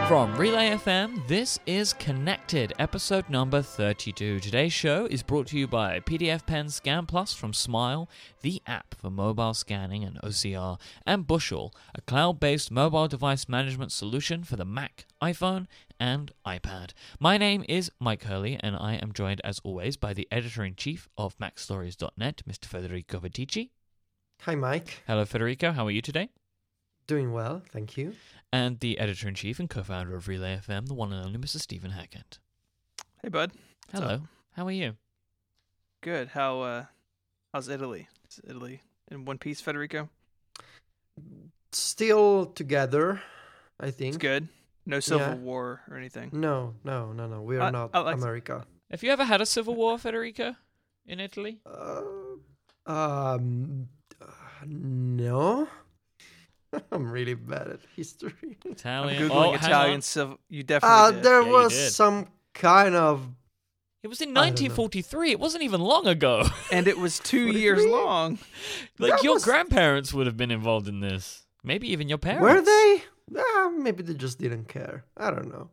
From Relay FM, this is Connected, episode number 32. Today's show is brought to you by PDF Pen Scan Plus from Smile, the app for mobile scanning and OCR, and Bushel, a cloud-based mobile device management solution for the Mac, iPhone, and iPad. My name is Mike Hurley, and I am joined, as always, by the editor-in-chief of MacStories.net, Mr. Federico Viticci. Hi, Mike. Hello, Federico. How are you today? Doing well, thank you. And the editor-in-chief and co-founder of Relay FM, the one and only Mr. Stephen Hackett. Hey, bud. Hello. How are you? Good. How's Italy? Is Italy in one piece, Federico? Still together, I think. It's good. No civil war or anything. No. We are not America. Have you ever had a civil war, Federico, in Italy? No. I'm really bad at history. Italian. I'm Googling Italian civil. You definitely did. There Yeah, was some kind of... It was in 1943. It wasn't even long ago. And it was 2 years long. Like, your grandparents would have been involved in this. Maybe even your parents. Were they? Maybe they just didn't care. I don't know.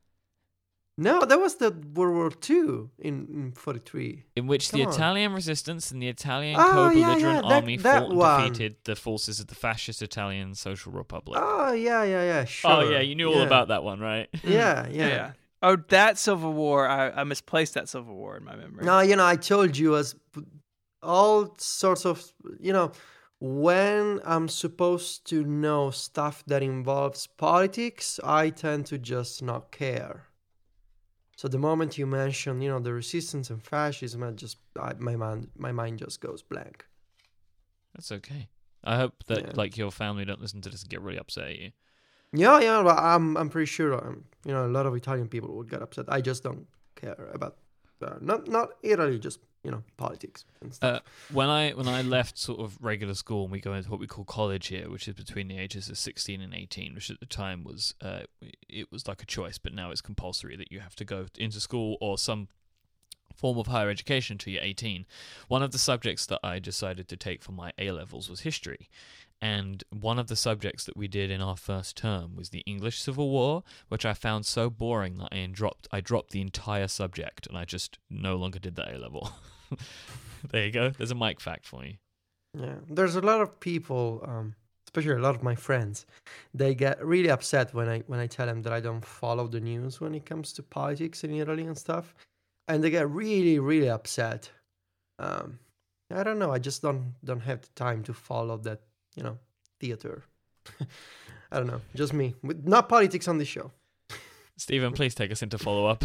No, that was the World War II in 43. In which the Come on. Italian resistance and the Italian co-belligerent army that fought and one. defeated the forces of the fascist Italian Social Republic. Oh, yeah, sure. Oh, yeah, you knew all about that one, right? Yeah. Oh, that Civil War. I misplaced that Civil War in my memory. No, I told you as all sorts of, when I'm supposed to know stuff that involves politics, I tend to just not care. So the moment you mention, the resistance and fascism, my mind just goes blank. That's okay. I hope that your family don't listen to this and get really upset at you. Yeah, but I'm pretty sure a lot of Italian people would get upset. I just don't care about not Italy, just politics and stuff. When I left sort of regular school and we go into what we call college here, which is between the ages of 16 and 18, which at the time was it was like a choice, but now it's compulsory that you have to go into school or some form of higher education until you're 18. One of the subjects that I decided to take for my A-levels was history. And one of the subjects that we did in our first term was the English Civil War, which I found so boring that I dropped the entire subject, and I just no longer did that A-level. There you go. There's a Mike fact for you. Yeah, there's a lot of people, especially a lot of my friends, they get really upset when I tell them that I don't follow the news when it comes to politics in Italy and stuff, and they get really, really upset. I don't know. I just don't have the time to follow that. Theater. I don't know. Just me. Not politics on the show. Stephen, please take us into follow-up.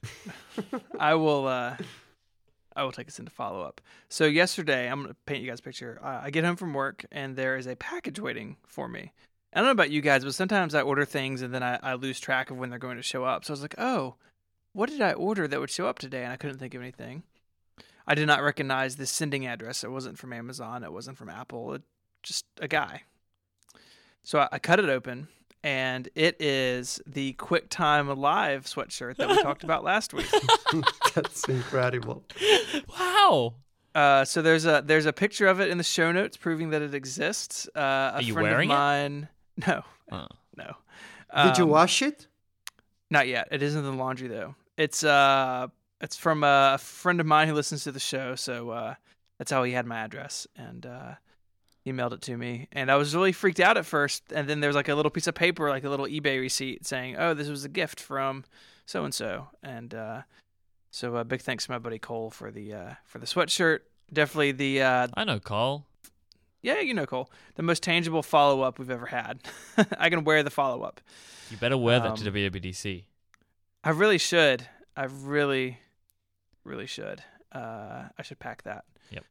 I will take us into follow-up. So yesterday, I'm going to paint you guys a picture. I get home from work, and there is a package waiting for me. I don't know about you guys, but sometimes I order things, and then I lose track of when they're going to show up. So I was like, oh, what did I order that would show up today? And I couldn't think of anything. I did not recognize the sending address. It wasn't from Amazon. It wasn't from Apple. Just a guy. So I cut it open, and it is the QuickTime Alive sweatshirt that we talked about last week. That's incredible. Wow. So there's a picture of it in the show notes proving that it exists. Are you wearing it? No. Oh. No. Did you wash it? Not yet. It is in the laundry though. It's from a friend of mine who listens to the show, so that's how he had my address, and he mailed it to me, and I was really freaked out at first. And then there was like a little piece of paper, like a little eBay receipt saying, "Oh, this was a gift from so and so." And so big thanks to my buddy Cole for the sweatshirt. Definitely the I know Cole. Yeah, you know Cole. The most tangible follow up we've ever had. I can wear the follow up. You better wear that to WWDC. I really should. I really should. I should pack that. Yep.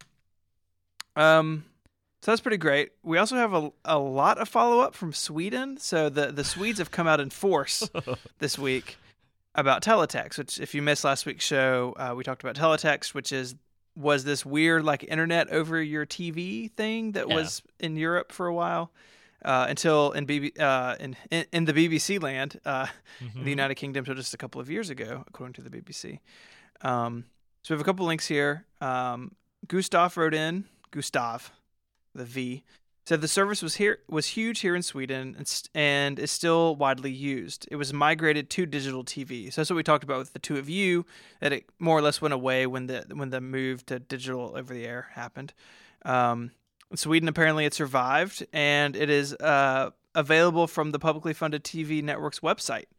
So that's pretty great. We also have a lot of follow-up from Sweden. So the Swedes have come out in force this week about teletext, which if you missed last week's show, we talked about teletext, which was this weird like internet over your TV thing that was in Europe for a while until in the BBC land in the United Kingdom until just a couple of years ago, according to the BBC. So we have a couple links here. Gustav wrote in, the V, So the service was huge here in Sweden and is still widely used. It was migrated to digital TV. So that's what we talked about with the two of you, that it more or less went away when the move to digital over the air happened. In Sweden, apparently it survived, and it is available from the publicly funded TV network's website.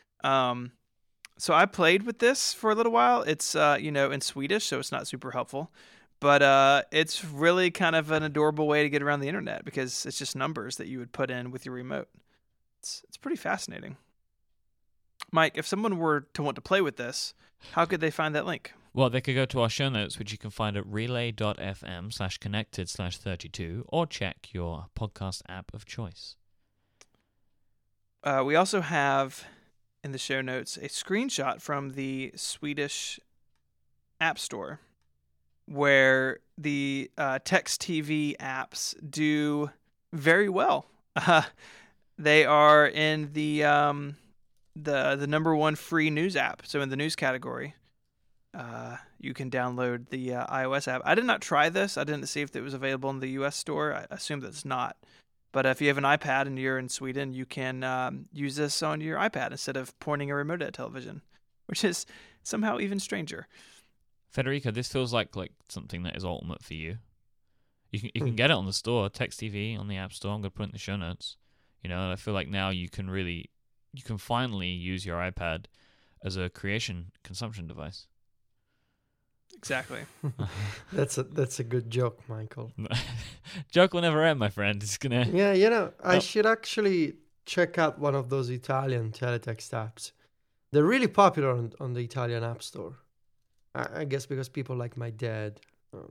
So I played with this for a little while. It's in Swedish, so it's not super helpful. But it's really kind of an adorable way to get around the internet because it's just numbers that you would put in with your remote. It's pretty fascinating. Mike, if someone were to want to play with this, how could they find that link? Well, they could go to our show notes, which you can find at relay.fm/connected/32, or check your podcast app of choice. We also have in the show notes a screenshot from the Swedish App Store, where the text TV apps do very well. They are in the number one free news app. So in the news category, you can download the iOS app. I did not try this. I didn't see if it was available in the U.S. store. I assume that it's not. But if you have an iPad and you're in Sweden, you can use this on your iPad instead of pointing a remote at television, which is somehow even stranger. Federico, this feels like something that is ultimate for you. You can get it on the store, Text TV on the App Store. I'm going to put it in the show notes. And I feel like now you can finally use your iPad as a consumption device. Exactly. That's a good joke, Michael. Joke will never end, my friend. It's gonna. Yeah, I should actually check out one of those Italian teletext apps. They're really popular on the Italian App Store. I guess because people like my dad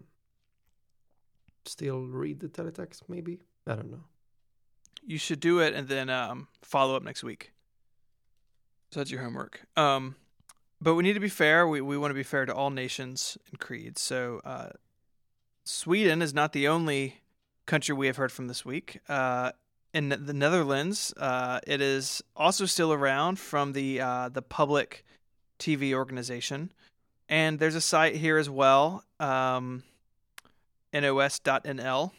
still read the teletext, maybe? I don't know. You should do it and then follow up next week. So that's your homework. But we need to be fair. We want to be fair to all nations and creeds. So Sweden is not the only country we have heard from this week. In the Netherlands, it is also still around from the public TV organization. And there's a site here as well, nos.nl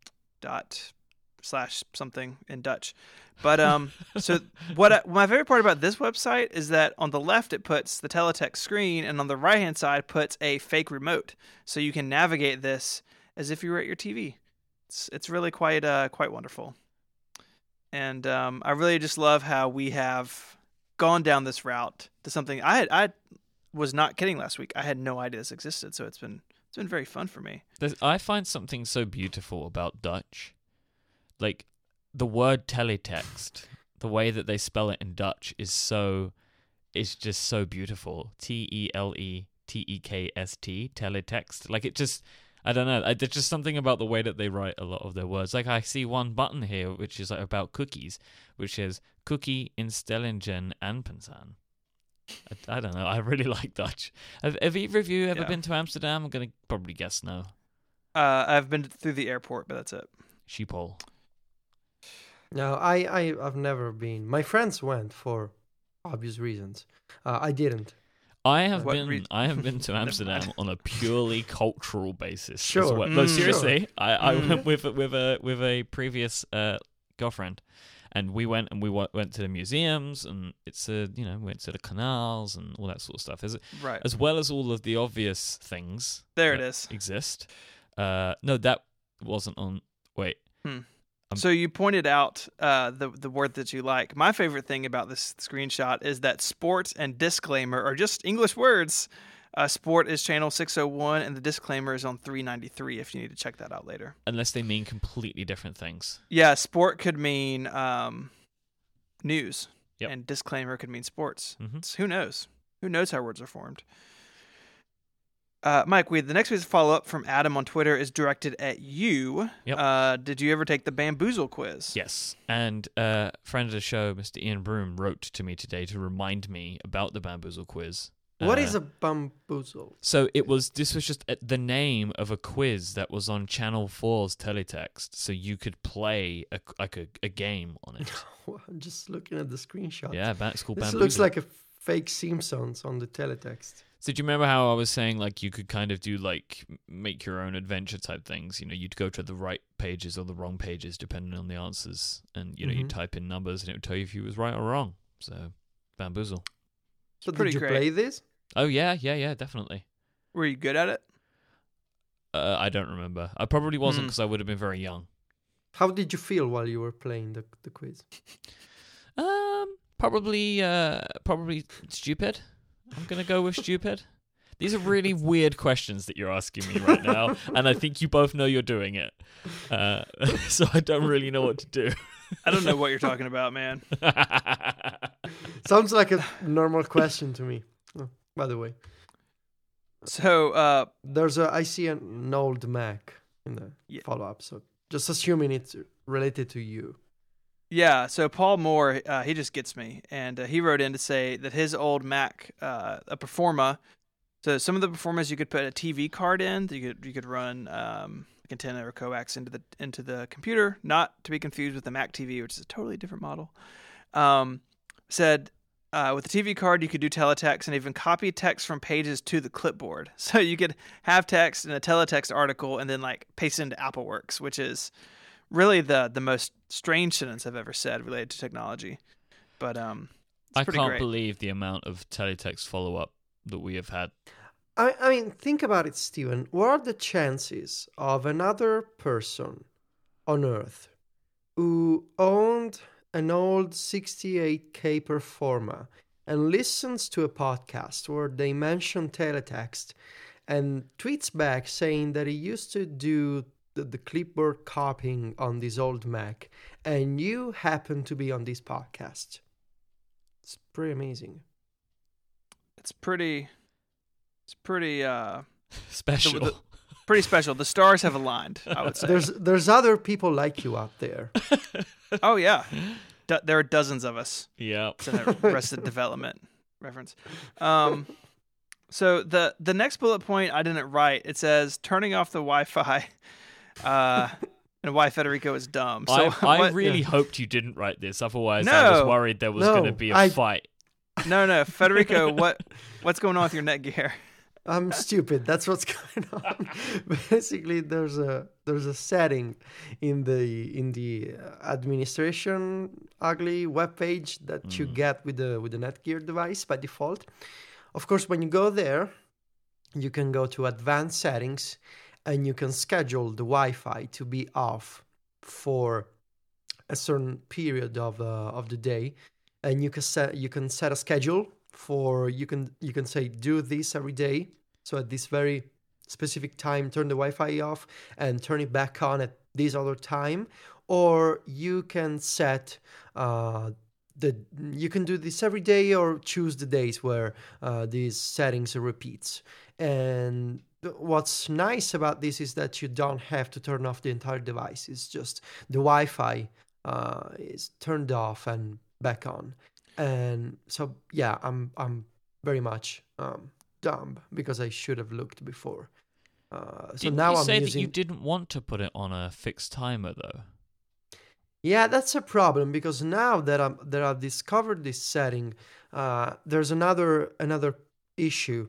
/ something in Dutch. But so my favorite part about this website is that on the left it puts the teletext screen, and on the right hand side puts a fake remote, so you can navigate this as if you were at your TV. It's really quite wonderful, and I really just love how we have gone down this route to something I was not kidding last week. I had no idea this existed, so it's been very fun for me. I find something so beautiful about Dutch, like the word teletext. The way that they spell it in Dutch is just so beautiful. TELETEKST, teletext. Like it just, I don't know. There's just something about the way that they write a lot of their words. Like I see one button here which is like about cookies, which is cookie instellingen aanpassen. I don't know. I really like Dutch. Have either of you ever been to Amsterdam? I'm going to probably guess no. I've been through the airport, but that's it. Schiphol. No, I've never been. My friends went for obvious reasons. I didn't. I have been to Amsterdam on a purely cultural basis. Sure. As well. No, seriously. Sure. I went with a previous girlfriend. And we went to the museums, and went to the canals and all that sort of stuff. Right. As well as all of the obvious things. There it is. Exist. No, that wasn't on. Wait. So you pointed out the word that you like. My favorite thing about this screenshot is that sport and disclaimer are just English words. Sport is channel 601, and the disclaimer is on 393 if you need to check that out later. Unless they mean completely different things. Yeah, sport could mean news, and disclaimer could mean sports. Mm-hmm. Who knows? Who knows how words are formed? Mike, the next week's follow-up from Adam on Twitter is directed at you. Yep. Did you ever take the Bamboozle quiz? Yes. And friend of the show, Mr. Ian Broom, wrote to me today to remind me about the Bamboozle quiz. What is a bamboozle? So this was just the name of a quiz that was on Channel 4's teletext, so you could play a game on it. I'm just looking at the screenshot. Yeah, it's called This Bamboozle. looks like a fake Simpsons on the teletext. So do you remember how I was saying like you could kind of do like make your own adventure type things? You know, you'd go to the right pages or the wrong pages depending on the answers, and you know, you type in numbers and it would tell you if you was right or wrong. So Bamboozle. So pretty did you great. play this? Oh yeah, definitely. Were you good at it? I don't remember. I probably wasn't because I would have been very young. How did you feel while you were playing the quiz? Probably stupid. I'm gonna go with stupid. These are really weird questions that you're asking me right now, and I think you both know you're doing it. So I don't really know what to do. I don't know what you're talking about, man. Sounds like a normal question to me. Oh, by the way, So, I see an old Mac in the follow-up, so just assuming it's related to you. yeah, so Paul Moore, he just gets me, and he wrote in to say that his old Mac, a Performa, so some of the Performas you could put a TV card in, you could run like antenna or coax into the computer, not to be confused with the Mac TV, which is a totally different model. Said with the TV card you could do teletext and even copy text from pages to the clipboard, so you could have text in a teletext article and then like paste it into AppleWorks, which is really the most strange sentence I've ever said related to technology. But it's I pretty can't great. believe the amount of teletext follow-up that we have had. I mean, think about it, Steven. What are the chances of another person on Earth who owned an old 68K Performa and listens to a podcast where they mention teletext and tweets back saying that he used to do the clipboard copying on this old Mac, and you happen to be on this podcast? It's pretty amazing. It's pretty Special. pretty special. The stars have aligned, I would say. There's other people like you out there. Oh yeah, there are dozens of us. Yeah. It's an Arrested Development reference. So the next bullet point I didn't write. It says turning off the Wi-Fi, and why Federico is dumb. So I really hoped you didn't write this. Otherwise, No. I was worried there was going to be a fight. No, Federico, what's going on with your Netgear? I'm stupid. That's what's going on. Basically, there's a setting in the administration ugly webpage that you get with the Netgear device by default. Of course, when you go there, you can go to advanced settings and you can schedule the Wi-Fi to be off for a certain period of the day, and you can set a schedule for you can say do this every day. So at this very specific time, turn the Wi-Fi off and turn it back on at this other time, or you can set you can do this every day or choose the days where these settings repeats. And what's nice about this is that you don't have to turn off the entire device. It's just the Wi-Fi is turned off and back on. And so yeah, I'm very much dumb because I should have looked before. Didn't now you I'm say using... that you didn't want to put it on a fixed timer though? Yeah, that's a problem because now that I've discovered this setting, there's another issue.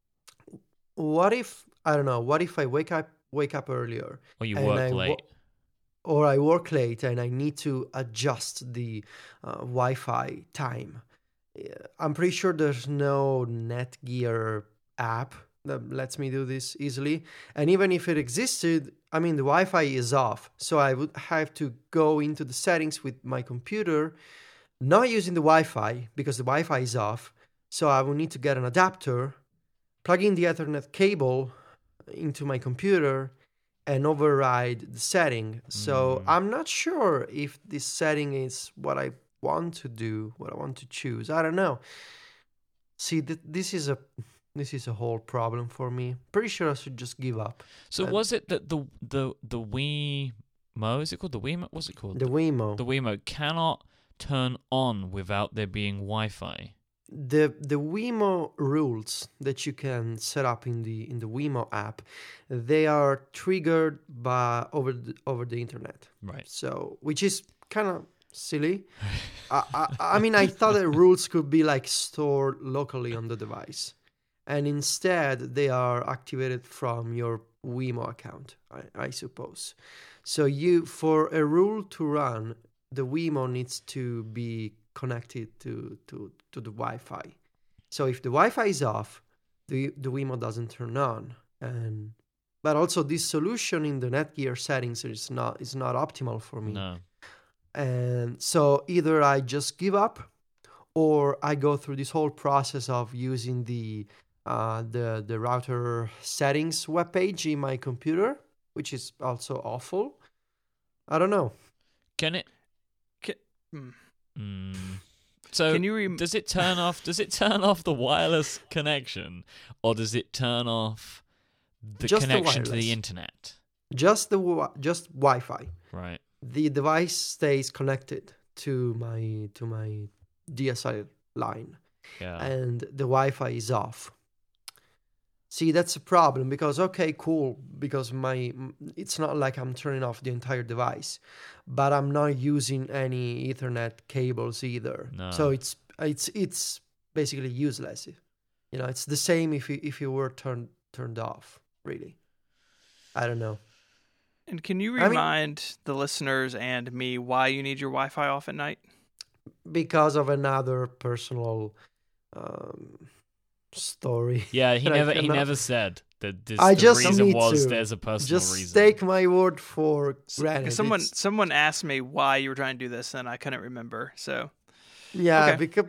What if I wake up earlier, Or you work late? Or I work late and I need to adjust the Wi-Fi time? I'm pretty sure there's no Netgear app that lets me do this easily. And even if it existed, I mean, the Wi-Fi is off. So I would have to go into the settings with my computer, not using the Wi-Fi because the Wi-Fi is off. So I will need to get an adapter, plug in the Ethernet cable into my computer, and override the setting. So I'm not sure if this setting is what I want to do, what I want to choose. I don't know. See, this is a whole problem for me. Pretty sure I should just give up. So was it that the Wemo, is it called the Wemo? What's it called? The Wemo. The Wemo cannot turn on without there being Wi-Fi. The Wemo rules that you can set up in the Wemo app, they are triggered by over the internet. Right. So, which is kind of silly. I mean, I thought that rules could be like stored locally on the device, and instead they are activated from your Wemo account, I suppose. So for a rule to run, the Wemo needs to be connected to the Wi-Fi. So if the Wi-Fi is off, the Wemo doesn't turn on. But also this solution in the Netgear settings is not optimal for me. No. And so either I just give up, or I go through this whole process of using the router settings webpage in my computer, which is also awful. I don't know. So Can you does it turn off? Does it turn off the wireless connection, or does it turn off the Just the connection to the wireless. internet? Just Wi-Fi. Right. The device stays connected to my DSL line, Yeah. and the Wi-Fi is off. See, that's a problem because okay, cool, because it's not like I'm turning off the entire device, but I'm not using any Ethernet cables either. No. So it's basically useless. It's the same if you were turned off. Really, I don't know. And can you remind the listeners and me why you need your Wi-Fi off at night? Because of another personal story. Yeah, he that I never cannot- said that. I The just reason need was to. there's a personal Just reason. take my word for granted. Because someone asked me why you were trying to do this, and I couldn't remember. So Yeah, Okay.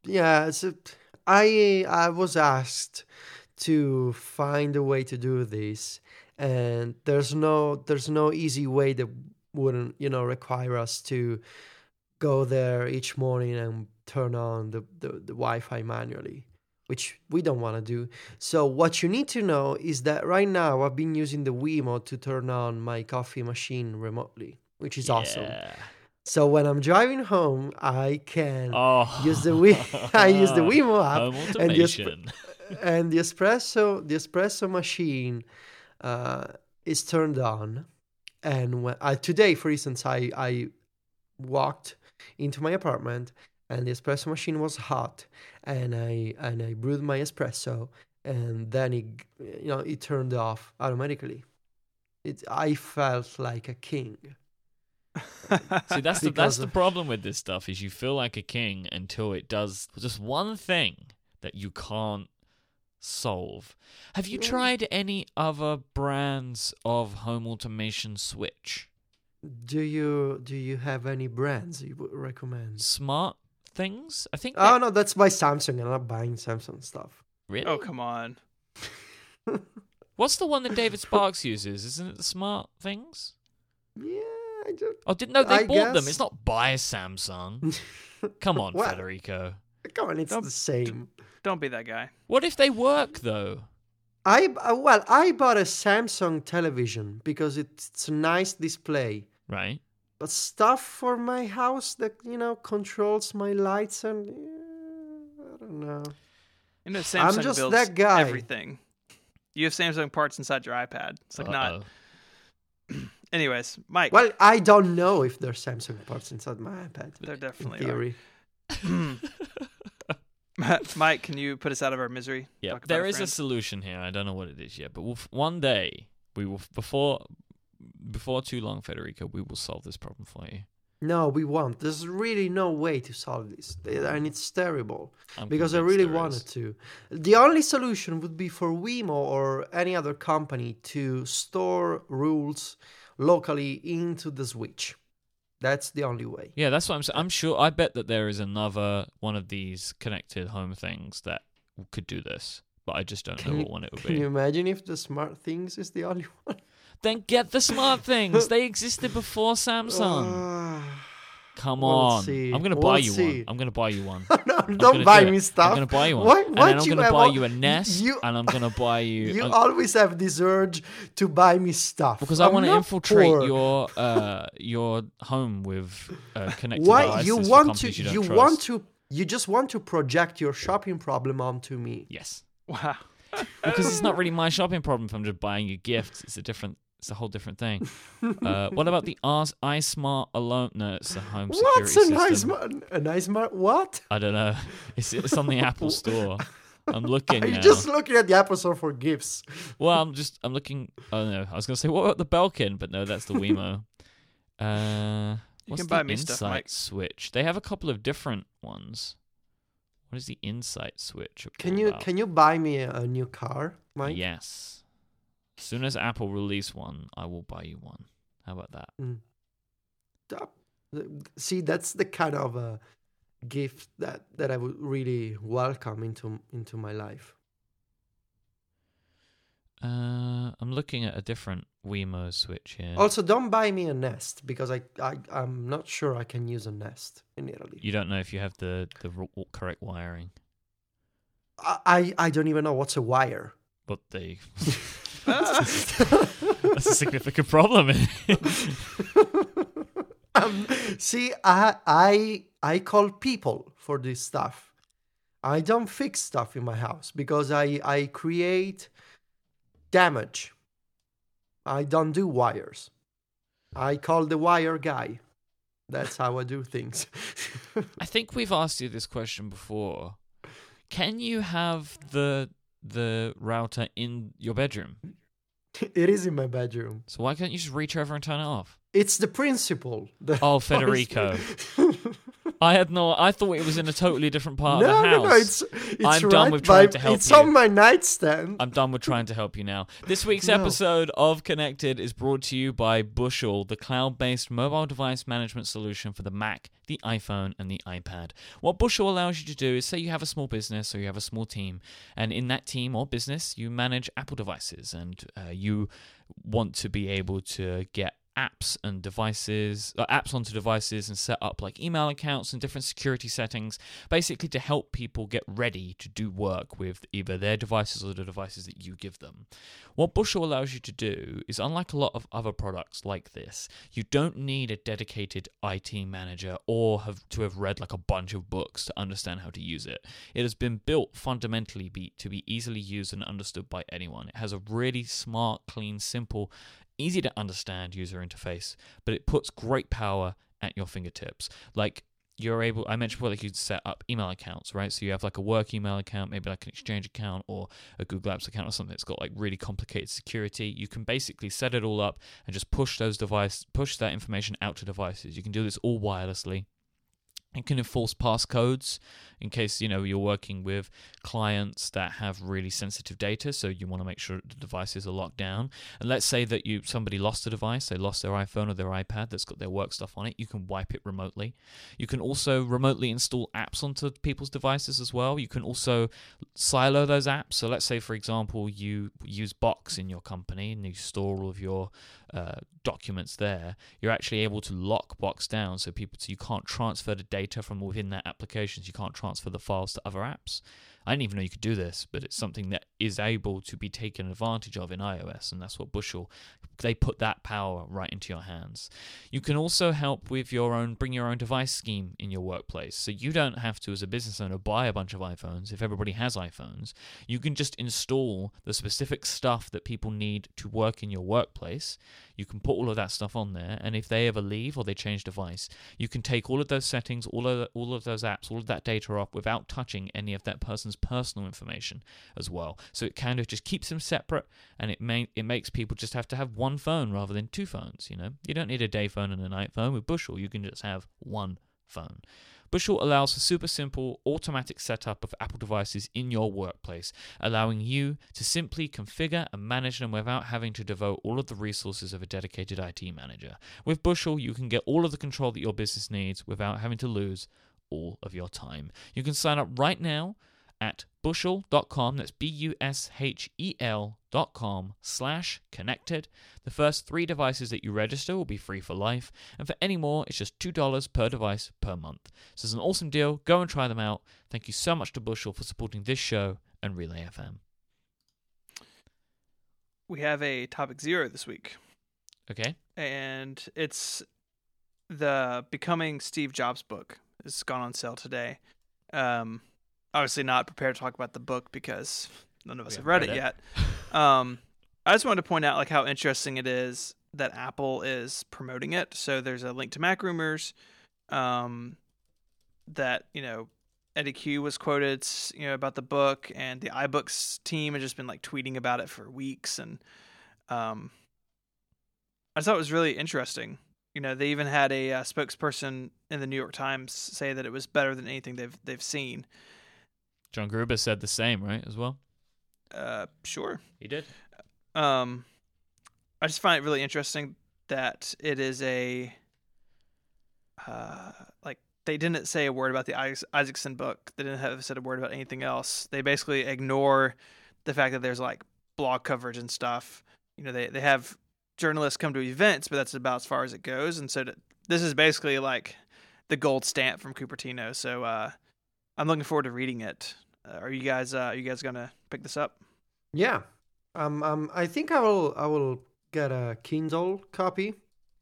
I was asked to find a way to do this, and there's no easy way that wouldn't require us to go there each morning and turn on the Wi-Fi manually, which we don't want to do. So what you need to know is that right now I've been using the Wemo to turn on my coffee machine remotely, which is awesome. Yeah. So when I'm driving home, I can Oh. use the I use the Wemo app, Home and automation. and the espresso machine is turned on. And when today, for instance, I walked into my apartment and the espresso machine was hot, and I brewed my espresso, and then it turned off automatically. I felt like a king. See, that's Because the of- problem with this stuff is you feel like a king until it does just one thing that you can't solve. Have you tried any other brands of home automation switch? Do you have any brands you would recommend? Smart things? I think. Oh no, that's by Samsung. I'm not buying Samsung stuff. Really? oh come on, What's the one that David Sparks uses? Isn't it the Smart Things? Yeah, I don't. Oh, didn't know they I bought them. guess. It's not by Samsung. Come on, Well- Federico. Come on, it's Don't- the same. don't be that guy. What if they work though? I bought a Samsung television because it's a nice display. Right? But stuff for my house that controls my lights and I don't know. You know, Samsung just builds that guy. everything. You have Samsung parts inside your iPad. It's like not. Uh-oh. Anyways, Mike. Well, I don't know if there's Samsung parts inside my iPad. There In definitely theory. are. Mike, can you put us out of our misery? Yeah, Talk about there our is a friend? solution here. I don't know what it is yet, but one day we will before too long, Federico, we will solve this problem for you. No, we won't. There's really no way to solve this, and it's terrible I'm because I convinced really there wanted is. to. The only solution would be for Wemo or any other company to store rules locally into the switch. That's the only way. Yeah, that's what I'm saying. I'm sure. I bet that there is another one of these connected home things that could do this, but I just don't know what one it would Can you be. imagine if the Smart Things is the only one? Then get the smart things. They existed before Samsung. Ah. Come we'll on. see. I'm gonna buy We'll you see. one. I'm gonna buy you one. No, I'm don't gonna buy do me it. stuff. I'm gonna buy you one. Why And then I'm you gonna have buy all- you a Nest, you- and I'm gonna buy you. You always have this urge to buy me stuff. Because I I'm want to not infiltrate poor. your home with connected Why devices you for want to? companies you don't You trust. want to? You just want to project your shopping problem onto me. Yes, Wow. because it's not really my shopping problem if I'm just buying you gifts. It's a whole different thing. What about the iSmart alone? No, it's a home security What's a system. nice? What? I don't know. It's on the Apple Store. I'm looking Are you now. just looking at the Apple Store for gifts? Well, I'm looking. Oh no, I was gonna say what about the Belkin, but no, that's the Wemo. What's can the buy me Insight stuff, Mike. Switch? They have a couple of different ones. What is the Insight Switch? Can all you about? can you buy me a new car, Mike? Yes. As soon as Apple release one, I will buy you one. How about that? See, that's the kind of gift that I would really welcome into my life. I'm looking at a different Wemo Switch here. Also, don't buy me a Nest because I'm not sure I can use a Nest in Italy. You don't know if you have the correct wiring. I don't even know what's a wire. But that's a significant problem. See, I call people for this stuff. I don't fix stuff in my house because I create damage. I don't do wires. I call the wire guy. That's how I do things. I think we've asked you this question before. Can you have the router in your bedroom? It is in my bedroom. So why can't you just reach over and turn it off? It's the principle. Oh, Federico. I thought it was in a totally different part of the house. No, it's I'm right done with trying to help It's you. on my nightstand. I'm done with trying to help you now. This week's No. episode of Connected is brought to you by Bushel, the cloud-based mobile device management solution for the Mac, the iPhone, and the iPad. What Bushel allows you to do is say you have a small business or you have a small team, and in that team or business, you manage Apple devices, and you want to be able to get apps onto devices and set up like email accounts and different security settings, basically to help people get ready to do work with either their devices or the devices that you give them. What Bushel allows you to do is, unlike a lot of other products like this, you don't need a dedicated IT manager or have read like a bunch of books to understand how to use it. It has been built fundamentally to be easily used and understood by anyone. It has a really smart, clean, simple, easy to understand user interface, but it puts great power at your fingertips. Like I mentioned before, like you set up email accounts, right? So you have like a work email account, maybe like an Exchange account or a Google Apps account or something that's got like really complicated security. You can basically set it all up and just push that information out to devices. You can do this all wirelessly. You can enforce passcodes in case, you're working with clients that have really sensitive data, so you want to make sure the devices are locked down. And let's say that somebody lost a device, they lost their iPhone or their iPad that's got their work stuff on it, you can wipe it remotely. You can also remotely install apps onto people's devices as well. You can also silo those apps. So let's say, for example, you use Box in your company and you store all of your documents there. You're actually able to lock Box down so you can't transfer the data from within that application. So you can't transfer the files to other apps. I didn't even know you could do this, but it's something that is able to be taken advantage of in iOS, and that's what Bushel, they put that power right into your hands. You can also help with bring your own device scheme in your workplace, so you don't have to, as a business owner, buy a bunch of iPhones. If everybody has iPhones, you can just install the specific stuff that people need to work in your workplace. You can put all of that stuff on there, and if they ever leave or they change device, you can take all of those settings, all of those apps, all of that data up without touching any of that person's personal information as well. So it kind of just keeps them separate, and it makes people just have to have one phone rather than two phones. You don't need a day phone and a night phone. With Bushel, you can just have one phone. Bushel allows for super simple automatic setup of Apple devices in your workplace, allowing you to simply configure and manage them without having to devote all of the resources of a dedicated IT manager. With Bushel, you can get all of the control that your business needs without having to lose all of your time. You can sign up right now at bushel.com. That's bushel.com/connected. The first 3 devices that you register will be free for life, and for any more, it's just $2 per device per month. So it's an awesome deal. Go and try them out. Thank you so much to Bushel for supporting this show and Relay FM. We have a topic 0 this week. Okay. And it's the Becoming Steve Jobs book. It's gone on sale today. Obviously not prepared to talk about the book because none of us have read it yet. I just wanted to point out how interesting it is that Apple is promoting it. So there's a link to Mac Rumors that, Eddie Q was quoted, about the book, and the iBooks team has just been like tweeting about it for weeks, and I thought it was really interesting. They even had a spokesperson in the New York Times say that it was better than anything they've seen. John Gruber said the same, right, as well? Sure. He did. I just find it really interesting that it is a they didn't say a word about the Isaacson book. They didn't have said a word about anything else. They basically ignore the fact that there's like blog coverage and stuff. They have journalists come to events, but that's about as far as it goes. And so this is basically like the gold stamp from Cupertino. So I'm looking forward to reading it. Are you guys gonna pick this up? Yeah. I think I will get a Kindle copy.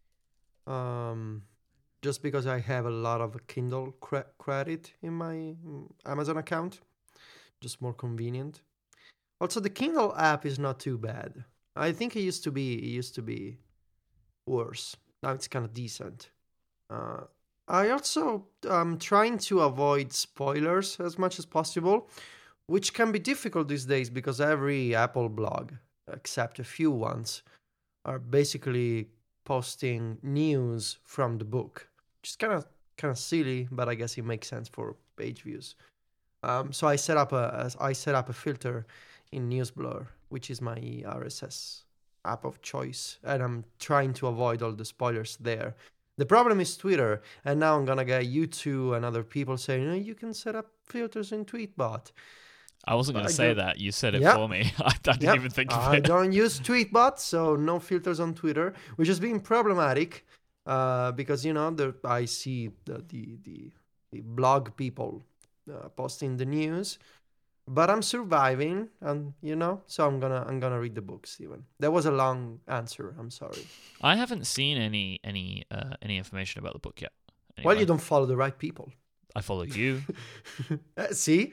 Just because I have a lot of Kindle credit in my Amazon account. Just more convenient. Also, the Kindle app is not too bad. I think it used to be worse. Now it's kind of decent. I also am trying to avoid spoilers as much as possible, which can be difficult these days because every Apple blog, except a few ones, are basically posting news from the book, which is kind of silly, but I guess it makes sense for page views. So I set up a filter in NewsBlur, which is my RSS app of choice, and I'm trying to avoid all the spoilers there. The problem is Twitter, and now I'm gonna get YouTube and other people saying, you can set up filters in Tweetbot. I wasn't going to say that. You said it for me. I didn't even think of it. I don't use Tweetbot, so no filters on Twitter, which has been problematic because, I see the blog people posting the news, but I'm surviving, and so I'm gonna read the book, Steven. That was a long answer. I'm sorry. I haven't seen any information about the book yet. Anyway. Well, you don't follow the right people. I follow you. See?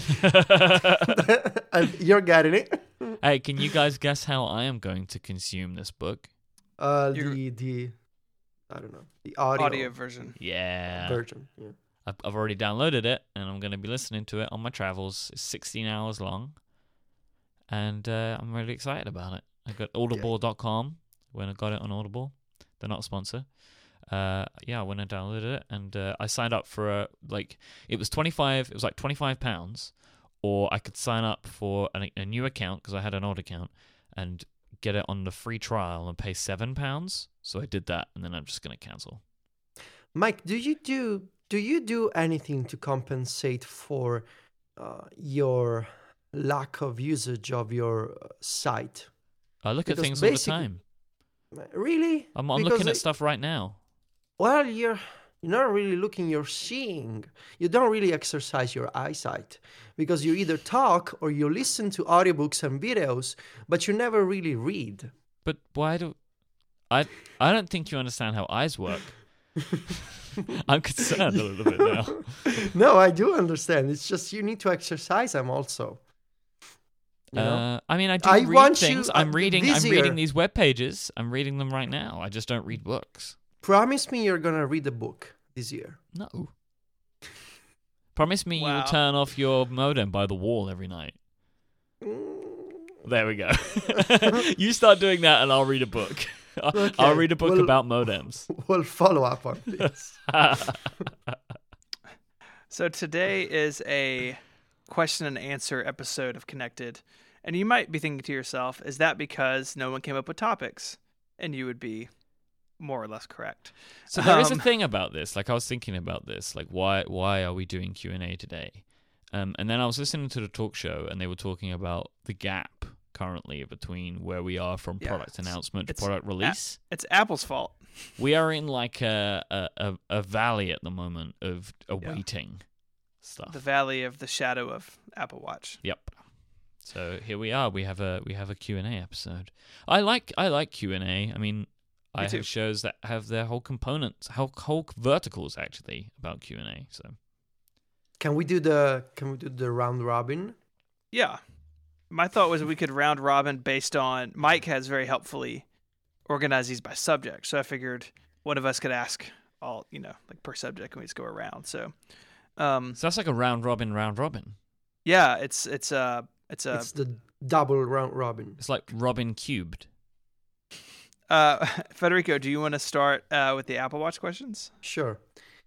You're getting it. Hey, can you guys guess how I am going to consume this book? I don't know, the audio version. Yeah. Version. Yeah. I've already downloaded it, and I'm going to be listening to it on my travels. It's 16 hours long, and I'm really excited about it. I got audible.com when I got it on Audible. They're not a sponsor. When I downloaded it, and I signed up for it was like £25, or I could sign up for a new account because I had an old account and get it on the free trial and pay £7. So I did that, and then I'm just going to cancel. Mike, do you do anything to compensate for your lack of usage of your site? I look at things all the time. Really? I'm looking at stuff right now. Well, you're not really looking, you're seeing. You don't really exercise your eyesight because you either talk or you listen to audiobooks and videos, but you never really read. But why I don't think you understand how eyes work. I'm concerned a little bit now. No, I do understand. It's just you need to exercise them also. I do read things. I'm reading these web pages. I'm reading them right now. I just don't read books. Promise me you're gonna read a book this year. No. Promise me you'll turn off your modem by the wall every night. There we go. You start doing that, and I'll read a book. Okay. I'll read a book about modems. We'll follow up on this. So today is a question and answer episode of Connected. And you might be thinking to yourself, is that because no one came up with topics? And you would be more or less correct. So there is a thing about this. Like, I was thinking about this. Like, why are we doing Q&A today? And then I was listening to the talk show, and they were talking about the gap currently between where we are from product announcement to product release. It's Apple's fault. We are in like a valley at the moment of awaiting stuff. The valley of the shadow of Apple Watch. Yep. So here we are. We have a Q&A episode. I like Q&A. I mean, I have shows that have their whole components, whole verticals actually about Q&A. So can we do the round robin? Yeah. My thought was we could round robin based on Mike has very helpfully organized these by subject. So I figured one of us could ask all, like per subject, and we just go around. So So that's like a round robin. Yeah, it's the double round robin. It's like Robin cubed. Federico, do you want to start with the Apple Watch questions? Sure.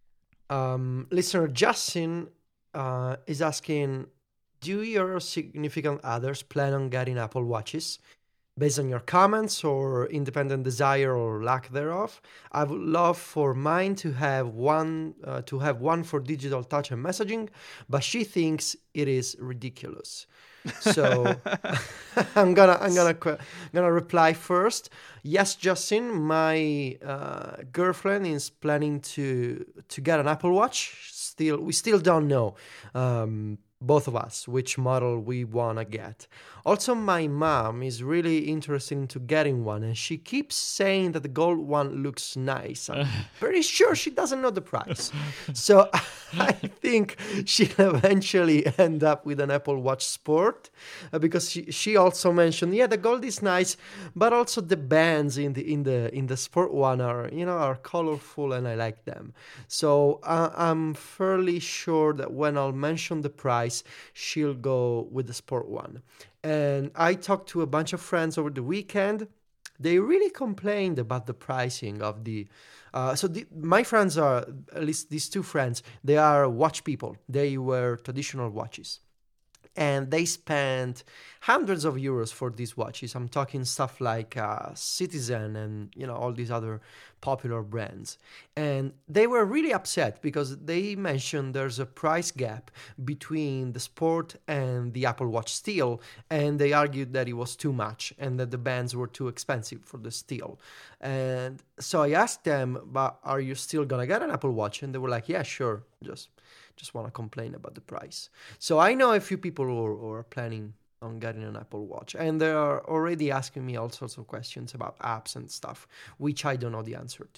Listener Justin is asking, do your significant others plan on getting Apple Watches? Based on your comments or independent desire or lack thereof, I would love for mine to have one for digital touch and messaging, but she thinks it is ridiculous. So I'm gonna reply first. Yes, Justin, my girlfriend is planning to get an Apple Watch. We still don't know. Both of us, which model we wanna get. Also, my mom is really interested into getting one, and she keeps saying that the gold one looks nice. I'm pretty sure she doesn't know the price. So I think she'll eventually end up with an Apple Watch Sport, because she also mentioned, yeah, the gold is nice, but also the bands in the Sport one are colorful, and I like them. So I'm fairly sure that when I'll mention the price, she'll go with the Sport one. And I talked to a bunch of friends over the weekend. They really complained about the pricing of the. My friends are, at least these two friends, they are watch people. They wear traditional watches. And they spent hundreds of euros for these watches. I'm talking stuff like Citizen and all these other popular brands. And they were really upset because they mentioned there's a price gap between the Sport and the Apple Watch Steel, and they argued that it was too much and that the bands were too expensive for the Steel. And so I asked them, but are you still gonna get an Apple Watch? And they were like, yeah, sure, just want to complain about the price. So I know a few people who are planning on getting an Apple Watch, and they are already asking me all sorts of questions about apps and stuff, which I don't know the answer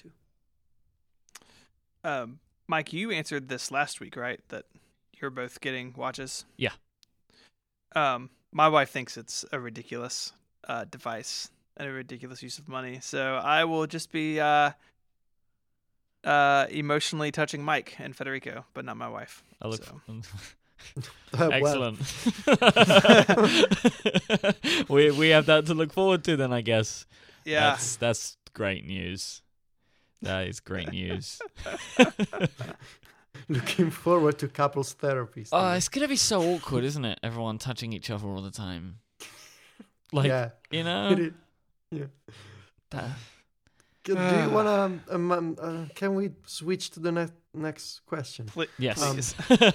to. Mike, you answered this last week, right? That you're both getting watches? Yeah. My wife thinks it's a ridiculous device and a ridiculous use of money. So I will just be emotionally touching Mike and Federico, but not my wife. Excellent. we have that to look forward to then, I guess. Yeah, that's great news. That is great news. Looking forward to couples therapy. Oh, it's gonna be so awkward, isn't it? Everyone touching each other all the time. Like, yeah. Yeah. Do you want to? Can we switch to the next question? Yes.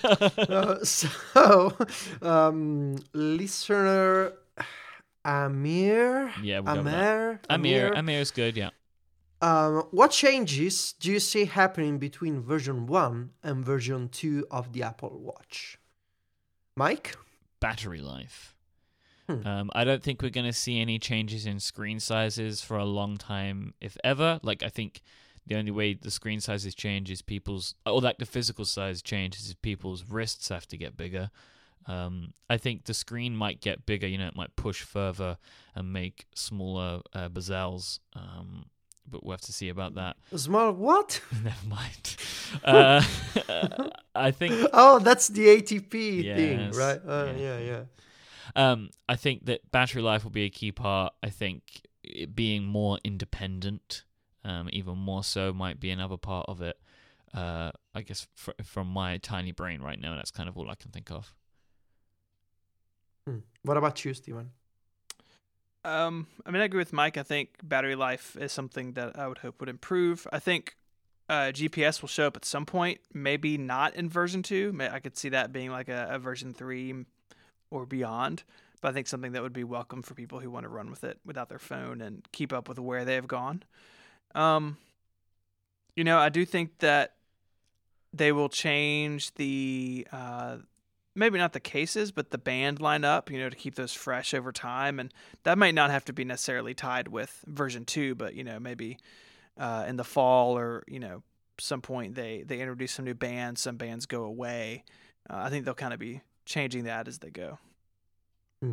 Listener Amir. Yeah, Amir is good. Yeah. What changes do you see happening between version 1 and version 2 of the Apple Watch? Mike? Battery life. I don't think we're going to see any changes in screen sizes for a long time, if ever. Like, I think the only way the screen sizes change is the physical size changes is people's wrists have to get bigger. I think the screen might get bigger, it might push further and make smaller bezels. But we'll have to see about that. Small what? Never mind. I think... Oh, that's the ATP thing, right? Yeah. I think that battery life will be a key part. I think it being more independent, even more so, might be another part of it. I guess from my tiny brain right now, that's kind of all I can think of. What about you, Steven? I agree with Mike. I think battery life is something that I would hope would improve. I think GPS will show up at some point, maybe not in version 2. I could see that being like a version 3 or beyond, but I think something that would be welcome for people who want to run with it without their phone and keep up with where they have gone. I do think that they will change the maybe not the cases, but the band lineup, to keep those fresh over time. And that might not have to be necessarily tied with version 2, but, maybe in the fall or, some point they introduce some new bands, some bands go away. I think they'll kind of be changing that as they go.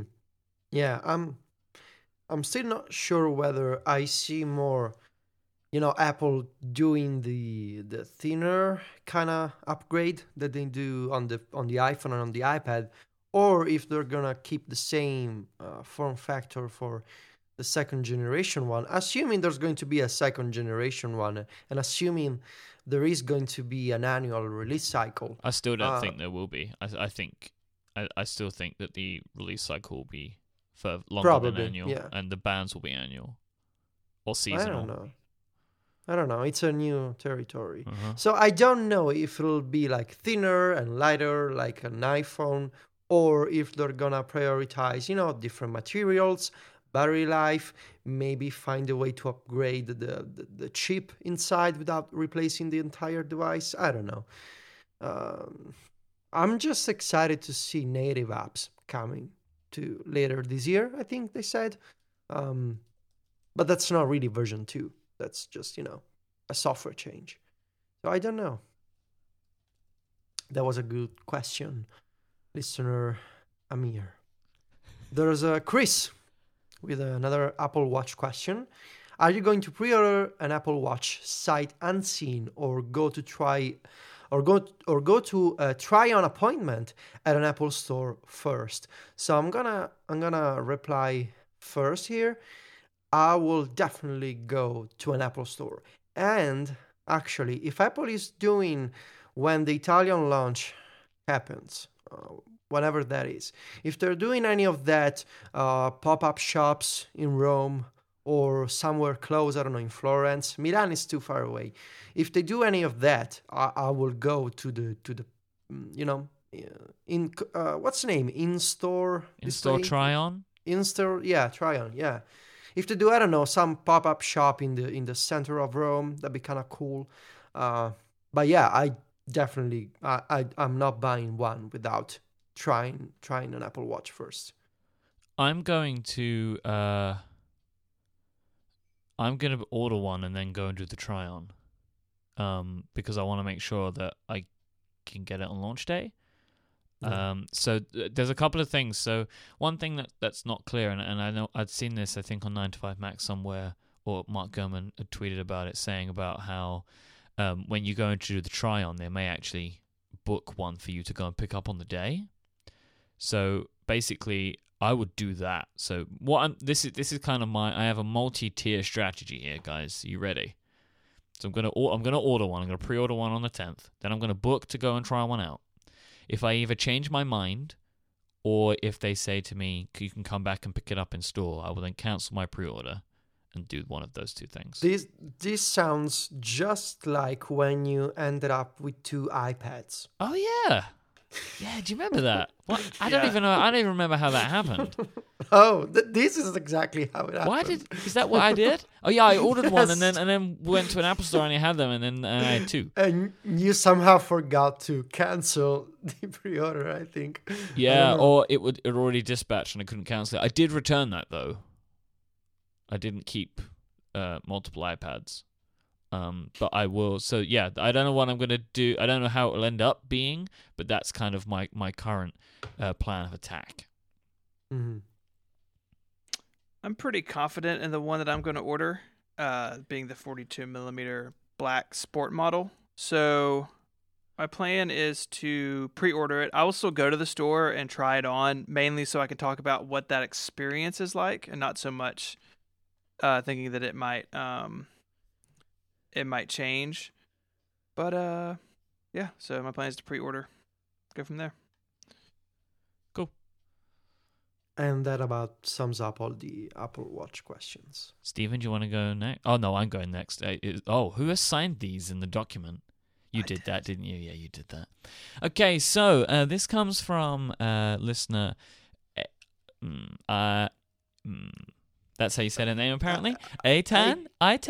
Yeah, I'm still not sure whether I see more Apple doing the thinner kind of upgrade that they do on the iPhone and on the iPad, or if they're gonna keep the same form factor for the second generation one, assuming there's going to be a second generation one, and assuming there is going to be an annual release cycle. I still don't think there will be. I still think that the release cycle will be for longer than annual, and the bands will be annual or seasonal. I don't know. It's a new territory. So I don't know if it'll be like thinner and lighter like an iPhone, or if they're gonna prioritize, different materials, battery life, maybe find a way to upgrade the chip inside without replacing the entire device. I don't know. I'm just excited to see native apps coming to later this year, I think they said. But that's not really version 2. That's just, a software change. So I don't know. That was a good question, listener Amir. There's Chris with another Apple Watch question. Are you going to pre-order an Apple Watch sight unseen, or go to try on appointment at an Apple store first? So I'm gonna reply first here. I will definitely go to an Apple store. And actually, if Apple is doing, when the Italian launch happens, whenever that is, if they're doing any of that pop-up shops in Rome or somewhere close, I don't know, in Florence, Milan is too far away. If they do any of that, I will go to the what's the name? In-store try on? In-store, yeah, try on, yeah. If they do, I don't know, some pop-up shop in the center of Rome, that'd be kind of cool. But yeah, I definitely, I'm not buying one without trying an Apple Watch first. I'm going to order one and then go and do the try on, because I want to make sure that I can get it on launch day. So there's a couple of things. So one thing that's not clear, and I know I'd seen this, I think, on 9 to 5 Mac somewhere, or Mark Gurman had tweeted about it, saying about how when you go and do the try on, they may actually book one for you to go and pick up on the day. So basically, I would do that. So this is kind of I have a multi-tier strategy here, guys. Are you ready? So I'm gonna order one. I'm gonna pre-order one on the 10th. Then I'm gonna book to go and try one out. If I either change my mind, or if they say to me, you can come back and pick it up in store, I will then cancel my pre-order and do one of those two things. This sounds just like when you ended up with 2 iPads. Oh, yeah. Yeah, do you remember that? What? I don't even know. I don't even remember how that happened. Oh, this is exactly how it happened. Is that what I did? Oh yeah, I ordered one and then went to an Apple store and I had them, and then I had 2. And you somehow forgot to cancel the pre-order, I think. Yeah, or it already dispatched and I couldn't cancel it. I did return that though. I didn't keep multiple iPads. But I will. So yeah, I don't know what I'm gonna do. I don't know how it will end up being, but that's kind of my current plan of attack. Mm-hmm. I'm pretty confident in the one that I'm going to order, being the 42mm black sport model. So my plan is to pre-order it. I will still go to the store and try it on, mainly so I can talk about what that experience is like, and not so much thinking that it might change. But yeah, so my plan is to pre-order. Go from there. Cool. And that about sums up all the Apple Watch questions. Steven, do you want to go next? Oh, no, I'm going next. Who assigned these in the document? You did that, didn't you? Yeah, you did that. Okay, so this comes from listener... that's how you said her name, apparently. Eitan?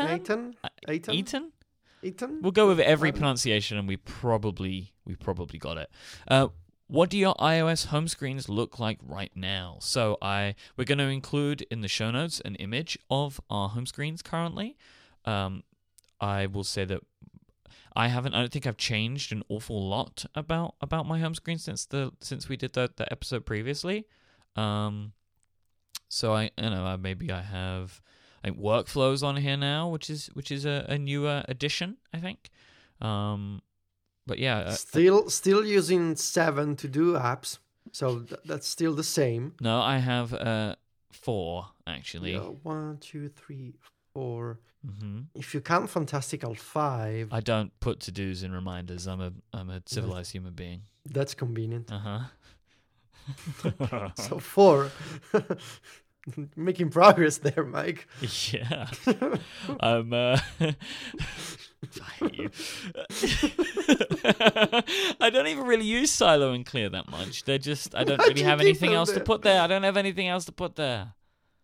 We'll go with every pronunciation, and we probably got it. What do your iOS home screens look like right now? So we're going to include in the show notes an image of our home screens currently. I will say that I don't think I've changed an awful lot about my home screen since we did the episode previously. So maybe I have think workflows on here now, which is a newer addition, I think. But yeah, still using 7 to do apps, so that's still the same. no, I have 4 actually. Yeah, 1, 2, 3, 4. Mm-hmm. If you count Fantastical 5, I don't put to-dos in reminders. I'm a civilized human being. that's convenient. Uh-huh. So 4. Making progress there, Mike. Yeah. I hate you. I don't even really use Silo and Clear that much. They're just, I don't Why'd really you have keep anything them else to there? put there. I don't have anything else to put there.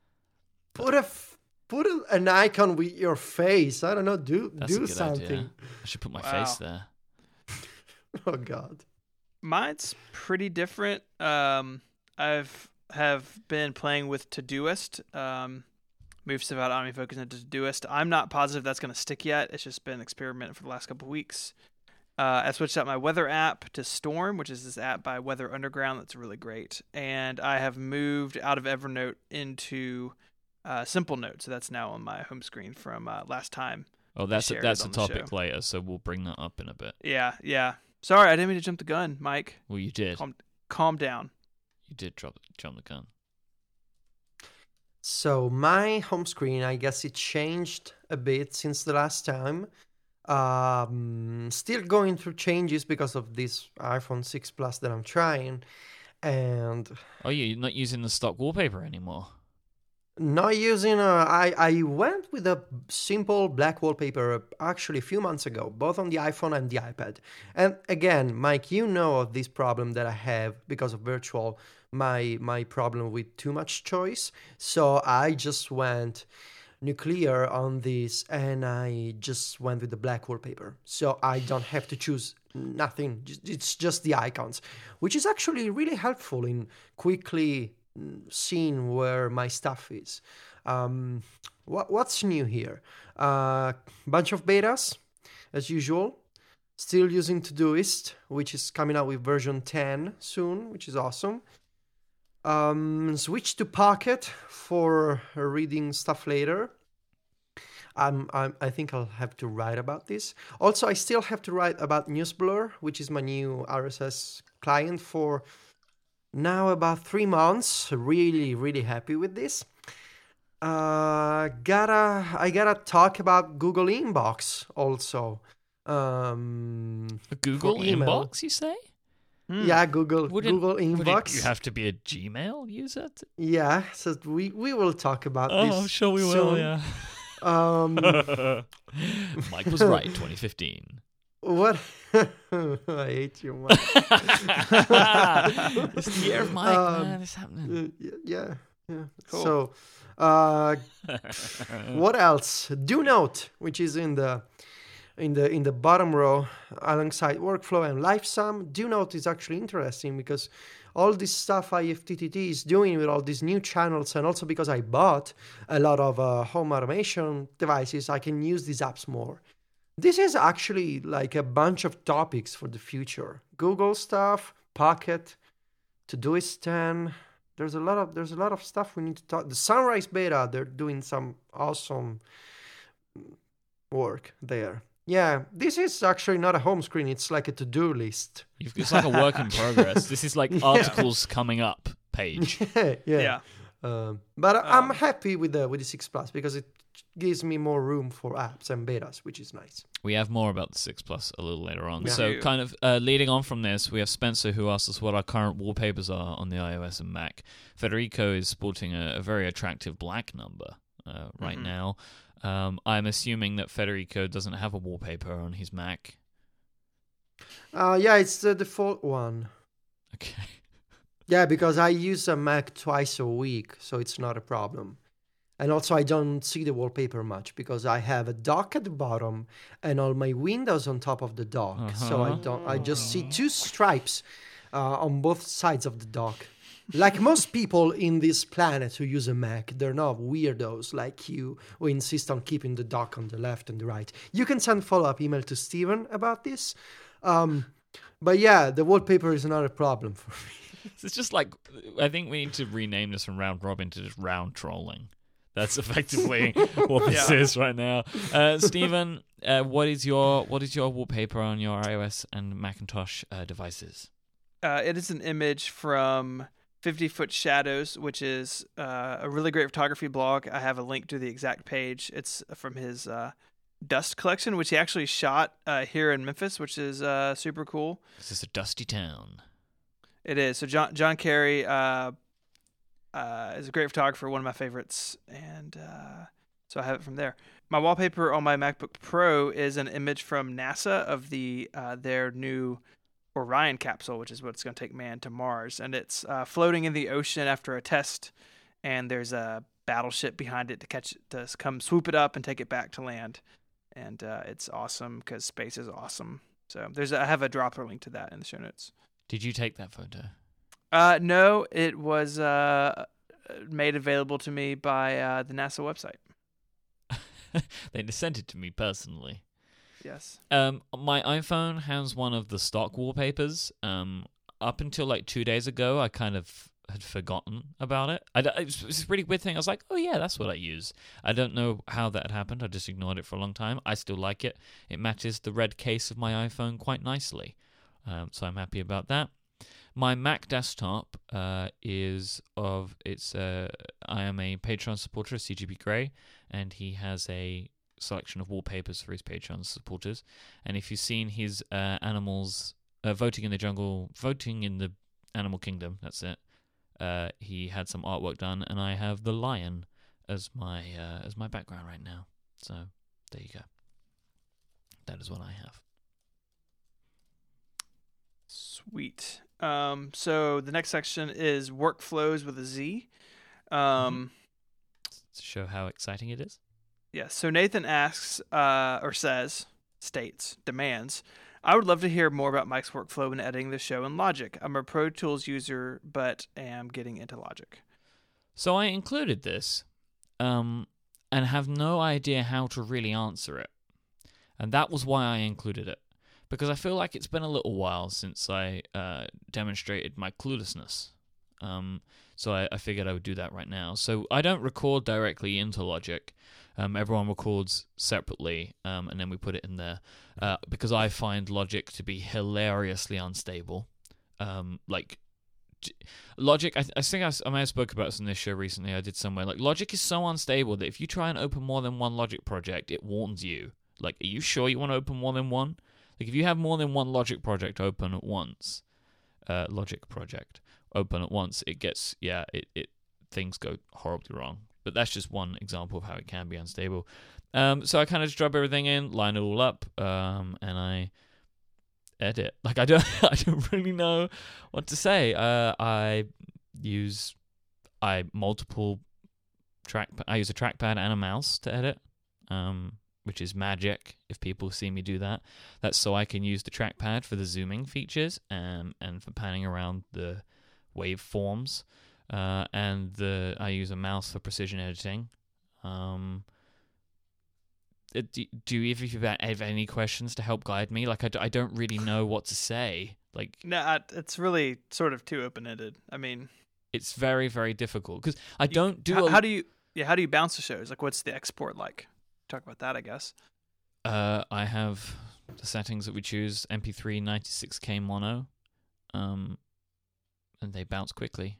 Put an icon with your face. I don't know. That's a Do good something. idea. I should put my Wow. face there. Oh God. Mine's pretty different. Have been playing with Todoist. Moved stuff out of OmniFocus into Todoist. I'm not positive that's going to stick yet. It's just been an experiment for the last couple of weeks. I switched out my weather app to Storm, which is this app by Weather Underground that's really great. And I have moved out of Evernote into Simple Note, so that's now on my home screen from last time. Oh, that's shared a it on the topic show. later, so we'll bring that up in a bit. Yeah. Sorry, I didn't mean to jump the gun, Mike. Well, you did. Calm down. You did jump the gun. So my home screen, I guess it changed a bit since the last time. Still going through changes because of this iPhone 6 Plus that I'm trying, and Oh, you're not using the stock wallpaper anymore. not using. I went with a simple black wallpaper actually a few months ago, both on the iPhone and the iPad. And again, Mike, you know of this problem that I have because of virtual. My problem with too much choice. So I just went nuclear on this, and I just went with the black wallpaper. So I don't have to choose nothing. It's just the icons, which is actually really helpful in quickly seeing where my stuff is. What's new here? Bunch of betas, as usual. Still using Todoist, which is coming out with version 10 soon, which is awesome. Switch to Pocket for reading stuff later. I think I'll have to write about this. Also, I still have to write about NewsBlur, which is my new RSS client for now about 3 months. Really, really happy with this. I gotta talk about Google Inbox also. A Google For email. inbox, you say? Yeah, Google Wouldn't Inbox. you have to be a Gmail user? Yeah, so we will talk about this. Oh, I'm sure we will, soon. yeah. Mike was right, 2015. What? I hate you, Mike. It's the year of Mike, man. It's happening. Yeah. Cool. So, what else? Do Note, which is in the bottom row alongside Workflow and LifeSum. Do Note is actually interesting because all this stuff IFTTT is doing with all these new channels, and also because I bought a lot of home automation devices, I can use these apps more. This is actually like a bunch of topics for the future. Google stuff, Pocket, Todoist 10. There's a lot of stuff we need to talk. The Sunrise Beta, they're doing some awesome work there. Yeah, this is actually not a home screen. It's like a to-do list. It's like a work in progress. This is like articles coming up page. Yeah. But I'm happy with the 6 Plus because it gives me more room for apps and betas, which is nice. We have more about the 6 Plus a little later on. Yeah. So kind of leading on from this, we have Spencer who asked us what our current wallpapers are on the iOS and Mac. Federico is sporting a very attractive black number right now. I'm assuming that Federico doesn't have a wallpaper on his Mac. Yeah, it's the default one. Okay. Yeah, because I use a Mac twice a week, so it's not a problem. And also, I don't see the wallpaper much because I have a dock at the bottom and all my windows on top of the dock. So I just see 2 stripes on both sides of the dock. Like most people in this planet who use a Mac, they're not weirdos like you who insist on keeping the dock on the left and the right. You can send follow-up email to Steven about this. But yeah, the wallpaper is not a problem for me. It's just like, I think we need to rename this from round robin to just round trolling. That's effectively what this is right now. Stephen, what is your wallpaper on your iOS and Macintosh devices? It is an image from 50 Foot Shadows, which is a really great photography blog. I have a link to the exact page. It's from his dust collection, which he actually shot here in Memphis, which is super cool. This is a dusty town. It is. So John Carey is a great photographer, one of my favorites, and so I have it from there. My wallpaper on my MacBook Pro is an image from NASA of their new Orion capsule, which is what's going to take man to Mars, and it's floating in the ocean after a test, and there's a battleship behind it to come swoop it up and take it back to land, and it's awesome because space is awesome. So I have a Dropper link to that in the show notes. Did you take that photo? No, it was made available to me by the NASA website. They sent it to me personally. Yes. My iPhone has one of the stock wallpapers. Up until like 2 days ago, I kind of had forgotten about it. It's a really weird thing. I was like, oh yeah, that's what I use. I don't know how that happened. I just ignored it for a long time. I still like it. It matches the red case of my iPhone quite nicely. So I'm happy about that. My Mac desktop I am a Patreon supporter of CGP Grey, and he has a selection of wallpapers for his Patreon supporters. And if you've seen his animals voting in the animal kingdom, that's it. He had some artwork done, and I have the lion as my background right now. So there you go. That is what I have. Sweet. So the next section is workflows with a Z. To show how exciting it is. Yeah. So Nathan demands, I would love to hear more about Mike's workflow in editing the show in Logic. I'm a Pro Tools user, but am getting into Logic. So I included this, and have no idea how to really answer it. And that was why I included it. Because I feel like it's been a little while since I demonstrated my cluelessness. So I figured I would do that right now. So I don't record directly into Logic. Everyone records separately, and then we put it in there. Because I find Logic to be hilariously unstable. Logic, I think I may have spoken about this on this show recently. I did somewhere. Like, Logic is so unstable that if you try and open more than one Logic project, it warns you. Like, are you sure you want to open more than one? Like, if you have more than one Logic project open at once, it gets, things go horribly wrong. But that's just one example of how it can be unstable. So I kind of just drop everything in, line it all up, and I edit. Like, I don't really know what to say. I use a trackpad and a mouse to edit. Which is magic if people see me do that. That's so I can use the trackpad for the zooming features and for panning around the waveforms. And I use a mouse for precision editing. Do either of you have any questions to help guide me? Like, I don't really know what to say. Like, no, it's really sort of too open-ended. I mean, it's very, very difficult because I don't do. How do you bounce the shows? Like, what's the export like? Talk about that, I guess. I have the settings that we choose: MP3, 96K mono, and they bounce quickly.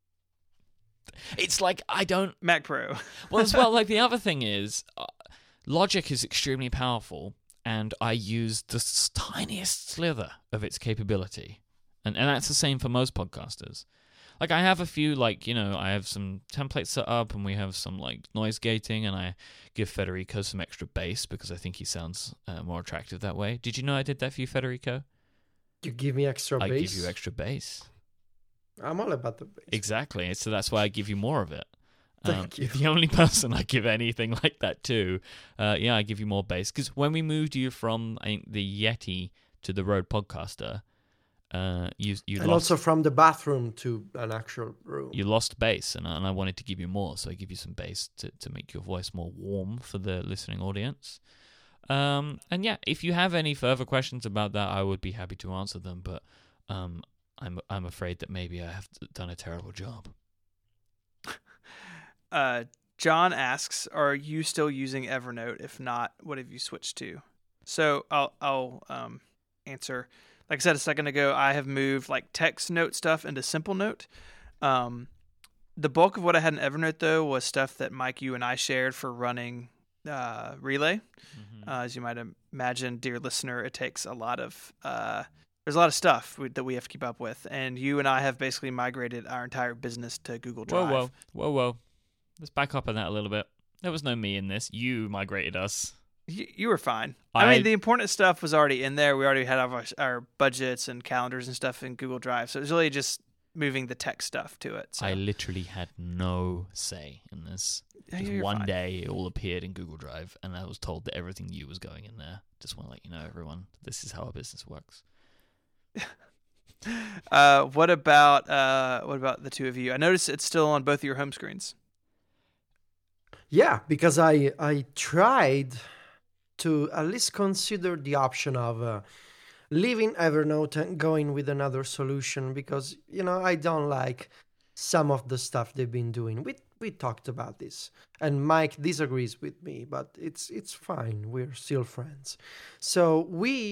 It's like I don't Mac Pro. well, like the other thing is, Logic is extremely powerful, and I use the tiniest slither of its capability, and that's the same for most podcasters. Like, I have a few, I have some templates set up, and we have some, noise gating, and I give Federico some extra bass because I think he sounds more attractive that way. Did you know I did that for you, Federico? You give me extra bass? I give you extra bass. I'm all about the bass. Exactly. So that's why I give you more of it. Thank you. The only person I give anything like that to. I give you more bass. Because when we moved you from the Yeti to the Rode Podcaster, you and also from the bathroom to an actual room. You lost bass, and I wanted to give you more, so I give you some bass to make your voice more warm for the listening audience. And yeah, if you have any further questions about that, I would be happy to answer them. But I'm afraid that maybe I have done a terrible job. John asks, "Are you still using Evernote? If not, what have you switched to?" So I'll answer. Like I said a second ago, I have moved like text note stuff into Simple Note. The bulk of what I had in Evernote though was stuff that Mike, you and I shared for running Relay. As you might imagine, dear listener, it takes a lot of there's a lot of stuff that we have to keep up with, and you and I have basically migrated our entire business to Google Drive. Whoa. Let's back up on that a little bit. There was no me in this. You migrated us. You were fine. I mean, the important stuff was already in there. We already had our budgets and calendars and stuff in Google Drive, so it was really just moving the tech stuff to it. So. I literally had no say in this. Just one day, it all appeared in Google Drive, and I was told that everything new was going in there. Just want to let you know, everyone, this is how our business works. What about the two of you? I noticed it's still on both of your home screens. Yeah, because I tried to at least consider the option of leaving Evernote and going with another solution, because I don't like some of the stuff they've been doing. We talked about this, and Mike disagrees with me, but it's fine. We're still friends. So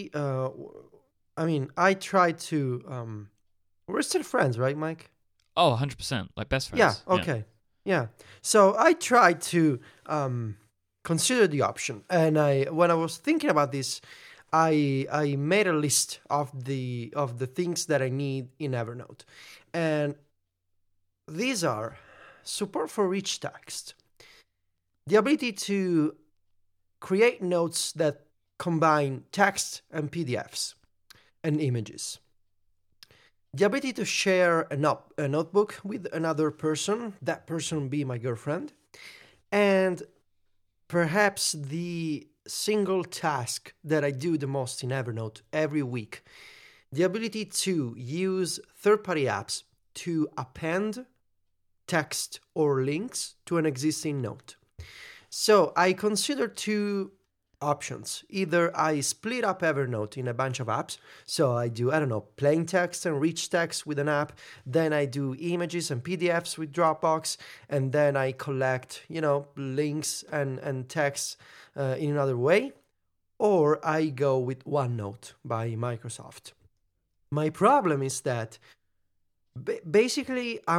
I tried to. We're still friends, right, Mike? Oh, 100%, like best friends. Yeah. Okay. Yeah. So I tried to consider the option, and when I was thinking about this, I made a list of the things that I need in Evernote, and these are support for rich text, the ability to create notes that combine text and PDFs and images, the ability to share a notebook with another person, that person be my girlfriend, and perhaps the single task that I do the most in Evernote every week, the ability to use third-party apps to append text or links to an existing note. So I consider two options. Either I split up Evernote in a bunch of apps. So I do, plain text and rich text with an app. Then I do images and PDFs with Dropbox. And then I collect, links and text in another way. Or I go with OneNote by Microsoft. My problem is that basically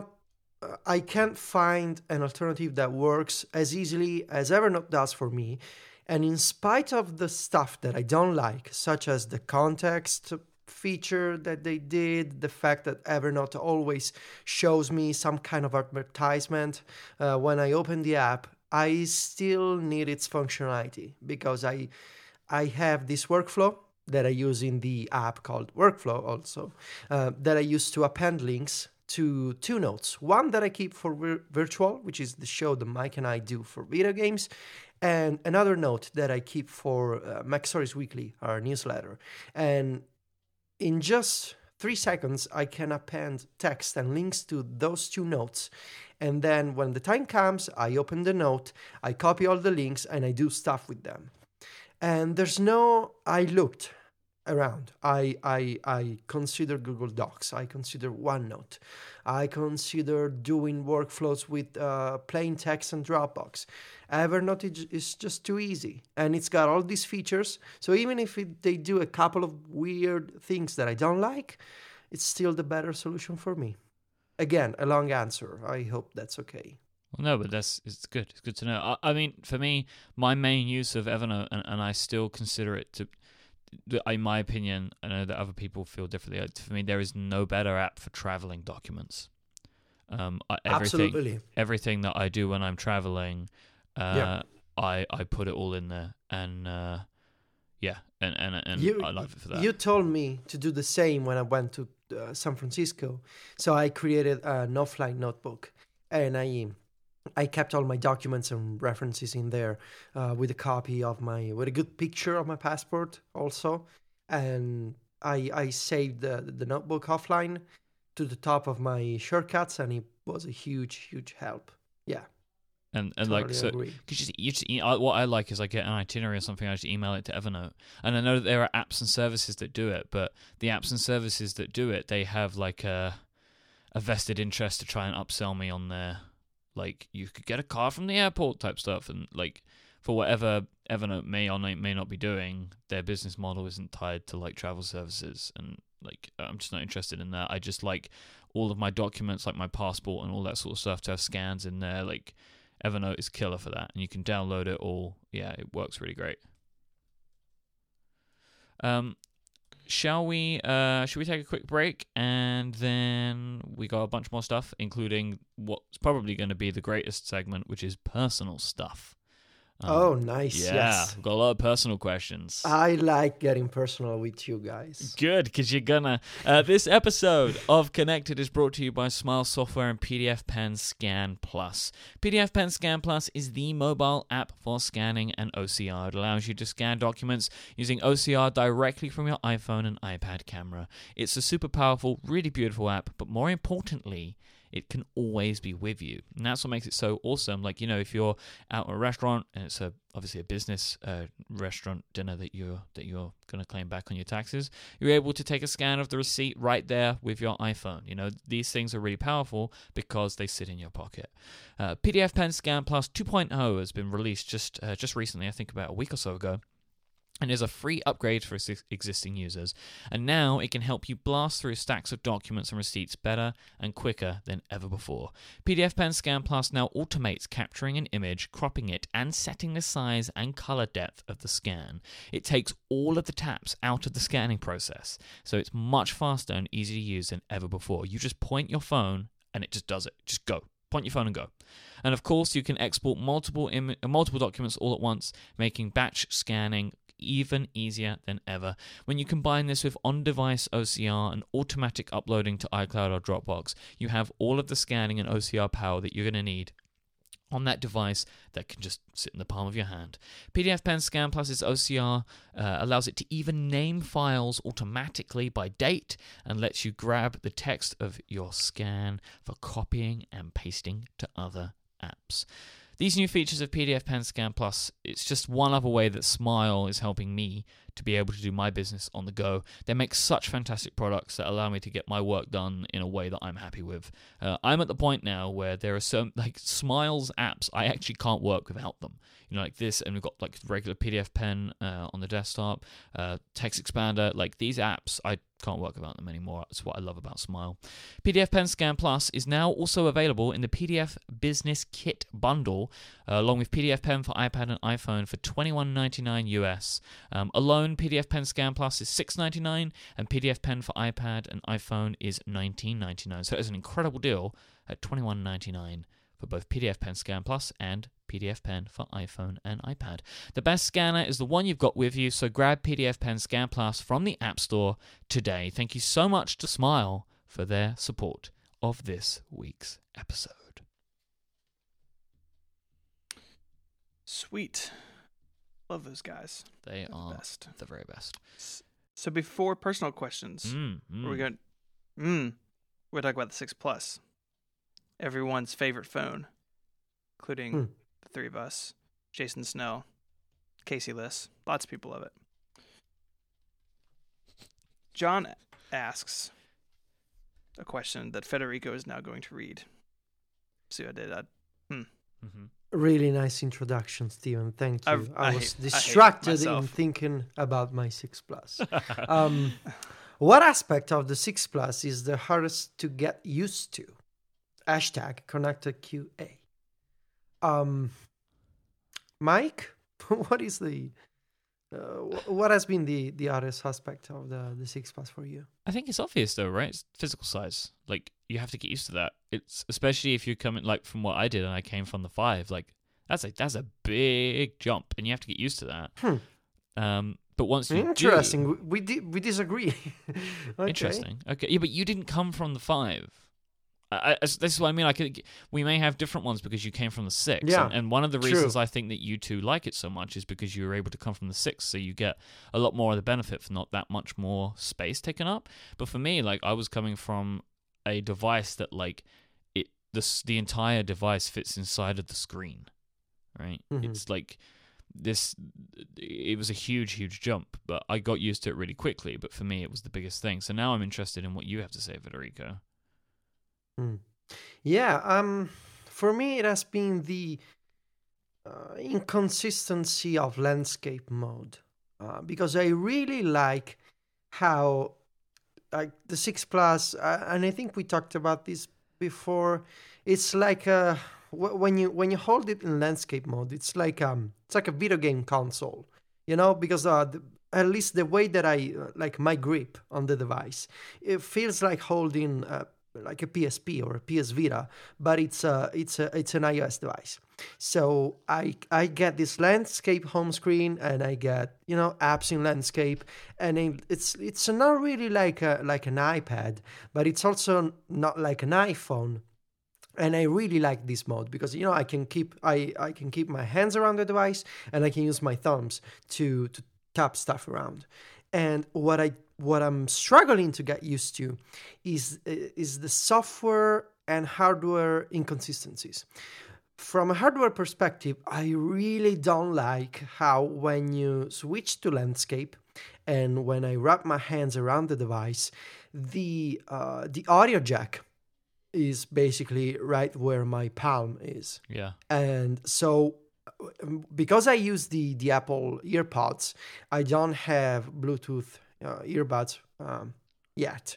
I can't find an alternative that works as easily as Evernote does for me. And in spite of the stuff that I don't like, such as the context feature that they did, the fact that Evernote always shows me some kind of advertisement when I open the app, I still need its functionality, because I have this workflow that I use in the app called Workflow also, that I use to append links to two notes. One that I keep for Virtual, which is the show that Mike and I do for video games, and another note that I keep for MacStories Weekly, our newsletter. And in just 3 seconds, I can append text and links to those two notes. And then when the time comes, I open the note, I copy all the links, and I do stuff with them. And I looked around. I consider Google Docs. I consider OneNote. I consider doing workflows with plain text and Dropbox. Evernote is just too easy, and it's got all these features. So even if they do a couple of weird things that I don't like, it's still the better solution for me. Again, a long answer. I hope that's okay. Well, no, but it's good. It's good to know. I mean, for me, my main use of Evernote, and I still consider it to, in my opinion, I know that other people feel differently. For me, there is no better app for traveling documents. Absolutely. Everything that I do when I'm traveling, I put it all in there, and and I love it for that. You told me to do the same when I went to San Francisco, so I created an offline notebook, and I kept all my documents and references in there with a copy of with a good picture of my passport also, and I saved the notebook offline to the top of my shortcuts, and it was a huge help. Yeah. And totally like, so agree. cause what I like is I get an itinerary or something, I just email it to Evernote. And I know that there are apps and services that do it, but the apps and services that do it, they have like a vested interest to try and upsell me on their like you could get a car from the airport type stuff, and like for whatever Evernote may or may not be doing, their business model isn't tied to like travel services, and like I'm just not interested in that. I just like all of my documents, like my passport and all that sort of stuff, to have scans in there. Like Evernote is killer for that, and you can download it all. Yeah, it works really great. Should we take a quick break, and then we got a bunch more stuff, including what's probably going to be the greatest segment, which is personal stuff. Oh, nice. Yeah, Yes. got a lot of personal questions. I like getting personal with you guys. Good, because you're gonna. This episode of Connected is brought to you by Smile Software and PDF Pen Scan Plus. PDF Pen Scan Plus is the mobile app for scanning and OCR. It allows you to scan documents using OCR directly from your iPhone and iPad camera. It's a super powerful, really beautiful app, but more importantly, it can always be with you. And that's what makes it so awesome. Like, you know, if you're out at a restaurant and it's obviously a business restaurant dinner that you're going to claim back on your taxes, you're able to take a scan of the receipt right there with your iPhone. You know, these things are really powerful because they sit in your pocket. PDF Pen Scan Plus 2.0 has been released just recently, I think about a week or so ago, and is a free upgrade for existing users. And now it can help you blast through stacks of documents and receipts better and quicker than ever before. PDF Pen Scan Plus now automates capturing an image, cropping it, and setting the size and color depth of the scan. It takes all of the taps out of the scanning process, so it's much faster and easier to use than ever before. You just point your phone and it just does it. Just go. Point your phone and go. And of course, you can export multiple documents all at once, making batch scanning even easier than ever. When you combine this with on-device OCR and automatic uploading to iCloud or Dropbox, you have all of the scanning and OCR power that you're going to need on that device that can just sit in the palm of your hand. PDF Pen Scan Plus's OCR allows it to even name files automatically by date and lets you grab the text of your scan for copying and pasting to other apps. These new features of PDF Pen Scan Plus, it's just one other way that Smile is helping me to be able to do my business on the go. They make such fantastic products that allow me to get my work done in a way that I'm happy with. I'm at the point now where there are some, like Smile's apps, I actually can't work without them. You know, like this, and we've got like regular PDF Pen on the desktop, Text Expander, like these apps, I can't work without them anymore. That's what I love about Smile. PDF Pen Scan Plus is now also available in the PDF Business Kit bundle, along with PDF Pen for iPad and iPhone for $21.99 US. Alone, PDF Pen Scan Plus is $6.99, and PDF Pen for iPad and iPhone is $19.99. So it's an incredible deal at $21.99 for both PDF Pen Scan Plus and PDF Pen for iPhone and iPad. The best scanner is the one you've got with you, so grab PDF Pen Scan Plus from the App Store today. Thank you so much to Smile for their support of this week's episode. Sweet. Love those guys. They They're are the best. the very best. So before personal questions, we're going to talk about the 6 Plus. Everyone's favorite phone, including the three of us, Jason Snell, Casey Liss. Lots of people love it. John asks a question that Federico is now going to read. See what I did? Really nice introduction, Steven. Thank you. I was hate distracted in myself. thinking about my 6 Plus. What aspect of the 6 Plus is the hardest to get used to? #ConnectedQA. Mike, what is what has been the hardest aspect of the 6 Plus for you? I think it's obvious though, right? It's physical size. Like you have to get used to that. It's especially if you're coming like from what I did and I came from the 5. Like that's a big jump, and you have to get used to that. But once you interesting, we disagree. Okay. Interesting. Okay, yeah, but you didn't come from the 5. This is what I mean. We may have different ones because you came from the 6. Yeah, and one of the reasons true. I think that you two like it so much is because you were able to come from the 6, so you get a lot more of the benefit for not that much more space taken up. But for me, like I was coming from a device that like the entire device fits inside of the screen, right? Mhm. It's like this. It was a huge jump, but I got used to it really quickly. But for me, it was the biggest thing. So now I'm interested in what you have to say, Federico. Yeah, for me, it has been the inconsistency of landscape mode, because I really like how, like, the 6 Plus, and I think we talked about this before. It's like when you hold it in landscape mode, it's like a video game console, because at least the way that I like my grip on the device, it feels like holding like a PSP or a PS Vita, but it's an iOS device. So I get this landscape home screen, and I get apps in landscape, and it's not really like an iPad, but it's also not like an iPhone. And I really like this mode because I can keep my hands around the device, and I can use my thumbs to tap stuff around. And what I'm struggling to get used to is the software and hardware inconsistencies. From a hardware perspective, I really don't like how when you switch to landscape and when I wrap my hands around the device, the audio jack is basically right where my palm is. Yeah. And so because I use the Apple EarPods, I don't have Bluetooth earbuds yet.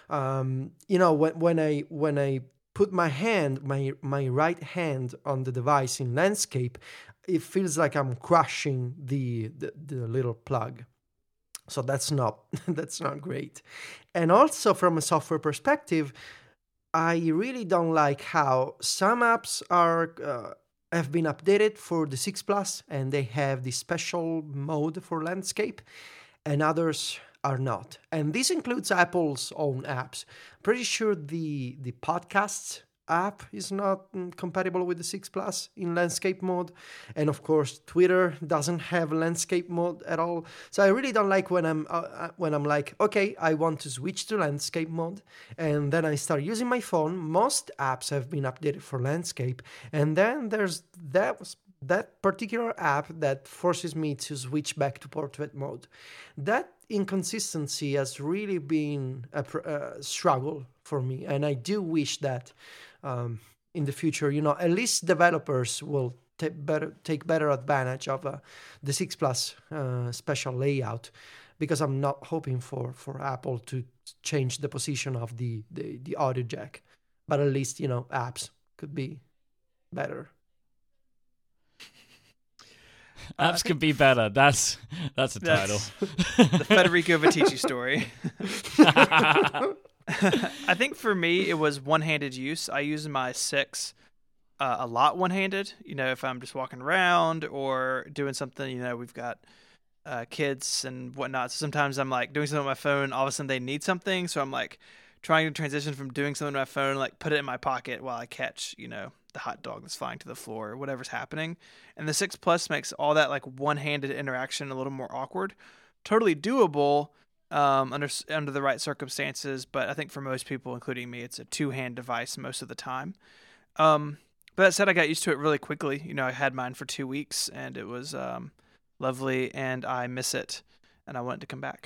When I put my right hand on the device in landscape, it feels like I'm crushing the little plug. So that's not great. And also from a software perspective, I really don't like how some apps have been updated for the 6 Plus, and they have the special mode for landscape, and others are not. And this includes Apple's own apps. Pretty sure the Podcasts app is not compatible with the 6 Plus in landscape mode. And of course, Twitter doesn't have landscape mode at all. So I really don't like when I'm like, okay, I want to switch to landscape mode, and then I start using my phone. Most apps have been updated for landscape, and then there's that particular app that forces me to switch back to portrait mode. That inconsistency has really been a struggle for me, and I do wish that in the future, at least developers will take better advantage of the 6 Plus special layout, because I'm not hoping for Apple to change the position of the audio jack, but at least apps could be better. Apps can be better. That's a title. The Federico Viticci story. I think for me, it was one-handed use. I use my 6 a lot one-handed. If I'm just walking around or doing something, we've got kids and whatnot. So sometimes I'm like doing something on my phone. All of a sudden they need something. So I'm like trying to transition from doing something on my phone, like put it in my pocket while I catch, the hot dog that's flying to the floor or whatever's happening. And the 6 Plus makes all that like one-handed interaction a little more awkward. Totally doable under the right circumstances, but I think for most people, including me, it's a two-hand device most of the time. But that said, I got used to it really quickly. I had mine for 2 weeks, and it was lovely, and I miss it, and I wanted to come back.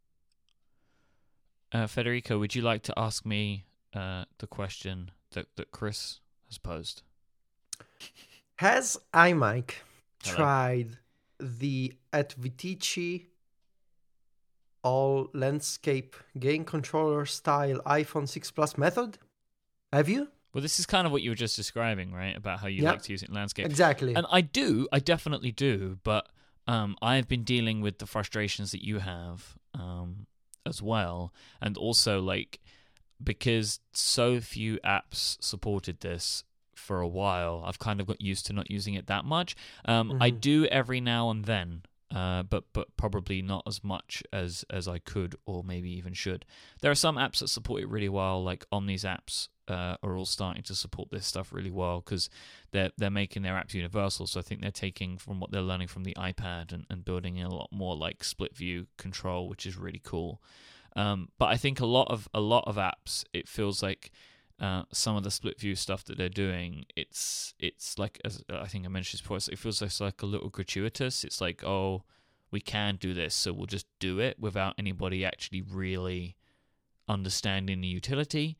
Federico, would you like to ask me the question that Chris has posed? Has iMic tried the at Viticci all landscape game controller style iPhone 6 Plus method? Have you? Well, this is kind of what you were just describing, right? About how you like to use it in landscape. Exactly. And I definitely do, but I've been dealing with the frustrations that you have as well. And also, because so few apps supported this for a while, I've kind of got used to not using it that much. I do every now and then, but probably not as much as I could or maybe even should. There are some apps that support it really well, like Omni's apps are all starting to support this stuff really well because they're making their apps universal. So I think they're taking from what they're learning from the iPad and building in a lot more like split view control, which is really cool. But I think a lot of apps, it feels like some of the split view stuff that they're doing, it's like, as I think I mentioned before, it feels like a little gratuitous. It's like, oh, we can do this, so we'll just do it without anybody actually really understanding the utility.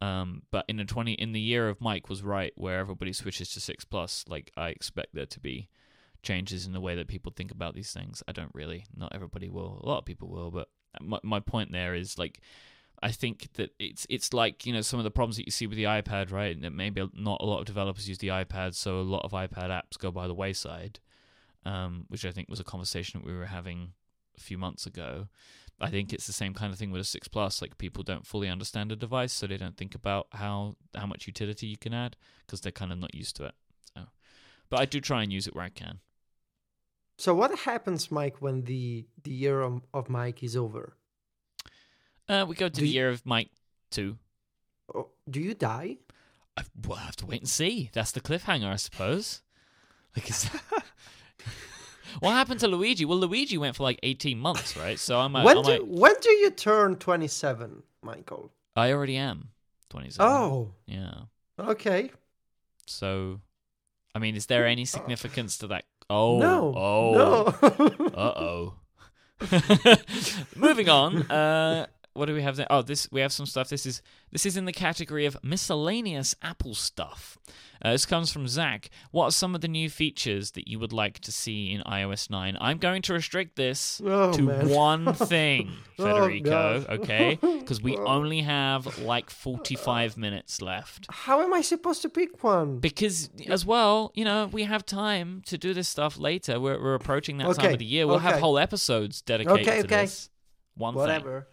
But in the year of Mike was right, where everybody switches to 6+, like I expect there to be changes in the way that people think about these things. I don't really. Not everybody will. A lot of people will, but my point there is like, I think that it's like, you know, some of the problems that you see with the iPad, right? That maybe not a lot of developers use the iPad, so a lot of iPad apps go by the wayside, which I think was a conversation that we were having a few months ago. I think it's the same kind of thing with a 6+. Like, people don't fully understand a device, so they don't think about how much utility you can add because they're kind of not used to it. So, but I do try and use it where I can. So what happens, Mike, when the year of Mike is over? We go to the year of Mike 2. Oh, do you die? We'll have to wait and see. That's the cliffhanger, I suppose. Like, what happened to Luigi? Well, Luigi went for like 18 months, right? So when do you turn 27, Michael? I already am 27. Oh. Yeah. Okay. So, I mean, is there any significance to that? Oh. No. Oh. No. Uh-oh. Moving on. What do we have there? Oh, we have some stuff. This is in the category of miscellaneous Apple stuff. This comes from Zach. What are some of the new features that you would like to see in iOS 9? I'm going to restrict this to one thing, Federico, okay? Because we only have like 45 minutes left. How am I supposed to pick one? Because, as well, you know, we have time to do this stuff later. We're approaching that time of the year. We'll have whole episodes dedicated to this. Whatever.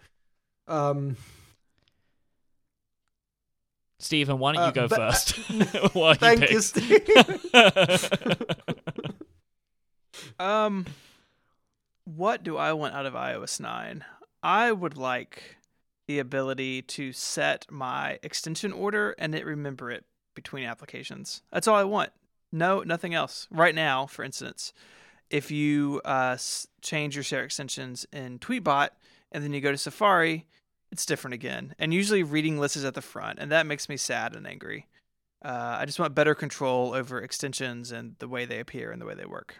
Stephen, why don't you go first? Thank you, Steve. What do I want out of iOS 9? I would like the ability to set my extension order and it remember it between applications. That's all I want. No, nothing else. Right now, for instance, if you change your share extensions in Tweetbot and then you go to Safari, it's different again. And usually reading lists is at the front, and that makes me sad and angry. I just want better control over extensions and the way they appear and the way they work.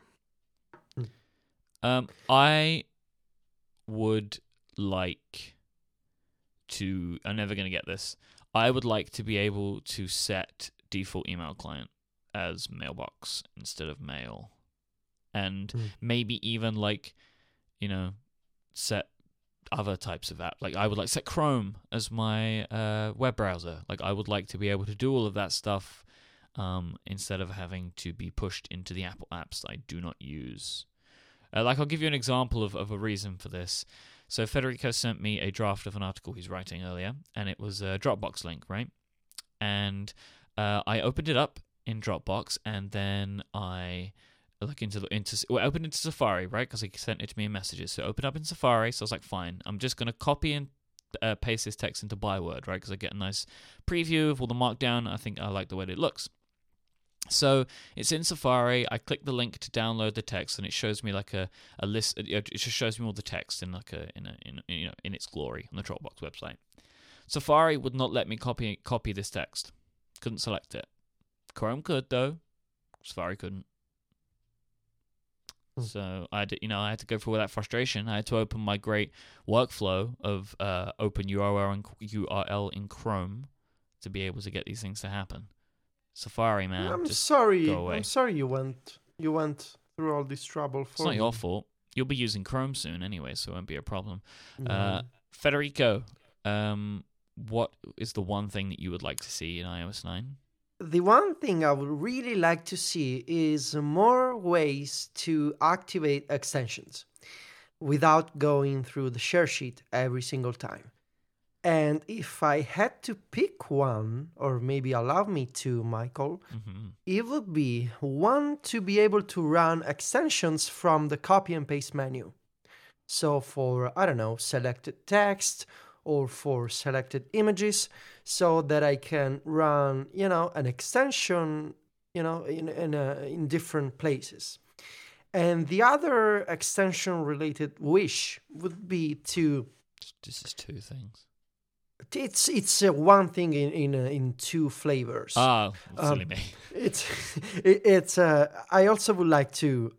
I would like to... I'm never going to get this. I would like to be able to set default email client as Mailbox instead of Mail. And maybe even, like, you know, set other types of app. Like, I would like set Chrome as my web browser. Like, I would like to be able to do all of that stuff instead of having to be pushed into the Apple apps that I do not use. Like, I'll give you an example of a reason for this. So Federico sent me a draft of an article he's writing earlier, and it was a Dropbox link, right? And I opened it up in Dropbox, and then I opened into Safari, right? Because he sent it to me in messages. So I opened up in Safari, so I was like, fine, I'm just going to copy and paste this text into Byword, right? Because I get a nice preview of all the markdown. I think I like the way that it looks. So it's in Safari. I click the link to download the text, and it shows me like a list. It just shows me all the text in like in its glory on the Dropbox website. Safari would not let me copy this text. Couldn't select it. Chrome could though. Safari couldn't. So I had to go through all that frustration. I had to open my great workflow of open URL in Chrome to be able to get these things to happen. Safari, man. I'm just sorry. Go away. I'm sorry you went through all this trouble for It's not me. your fault. You'll be using Chrome soon anyway, so it won't be a problem. No. Federico, what is the one thing that you would like to see in iOS 9? The one thing I would really like to see is more ways to activate extensions without going through the share sheet every single time. And if I had to pick one, or maybe allow me to, Michael, it would be one to be able to run extensions from the copy and paste menu. So for, I don't know, selected text or for selected images, so that I can run, an extension, in different places. And the other extension-related wish would be to... This is two things. It's one thing in two flavors. Oh, silly me. It's I also would like to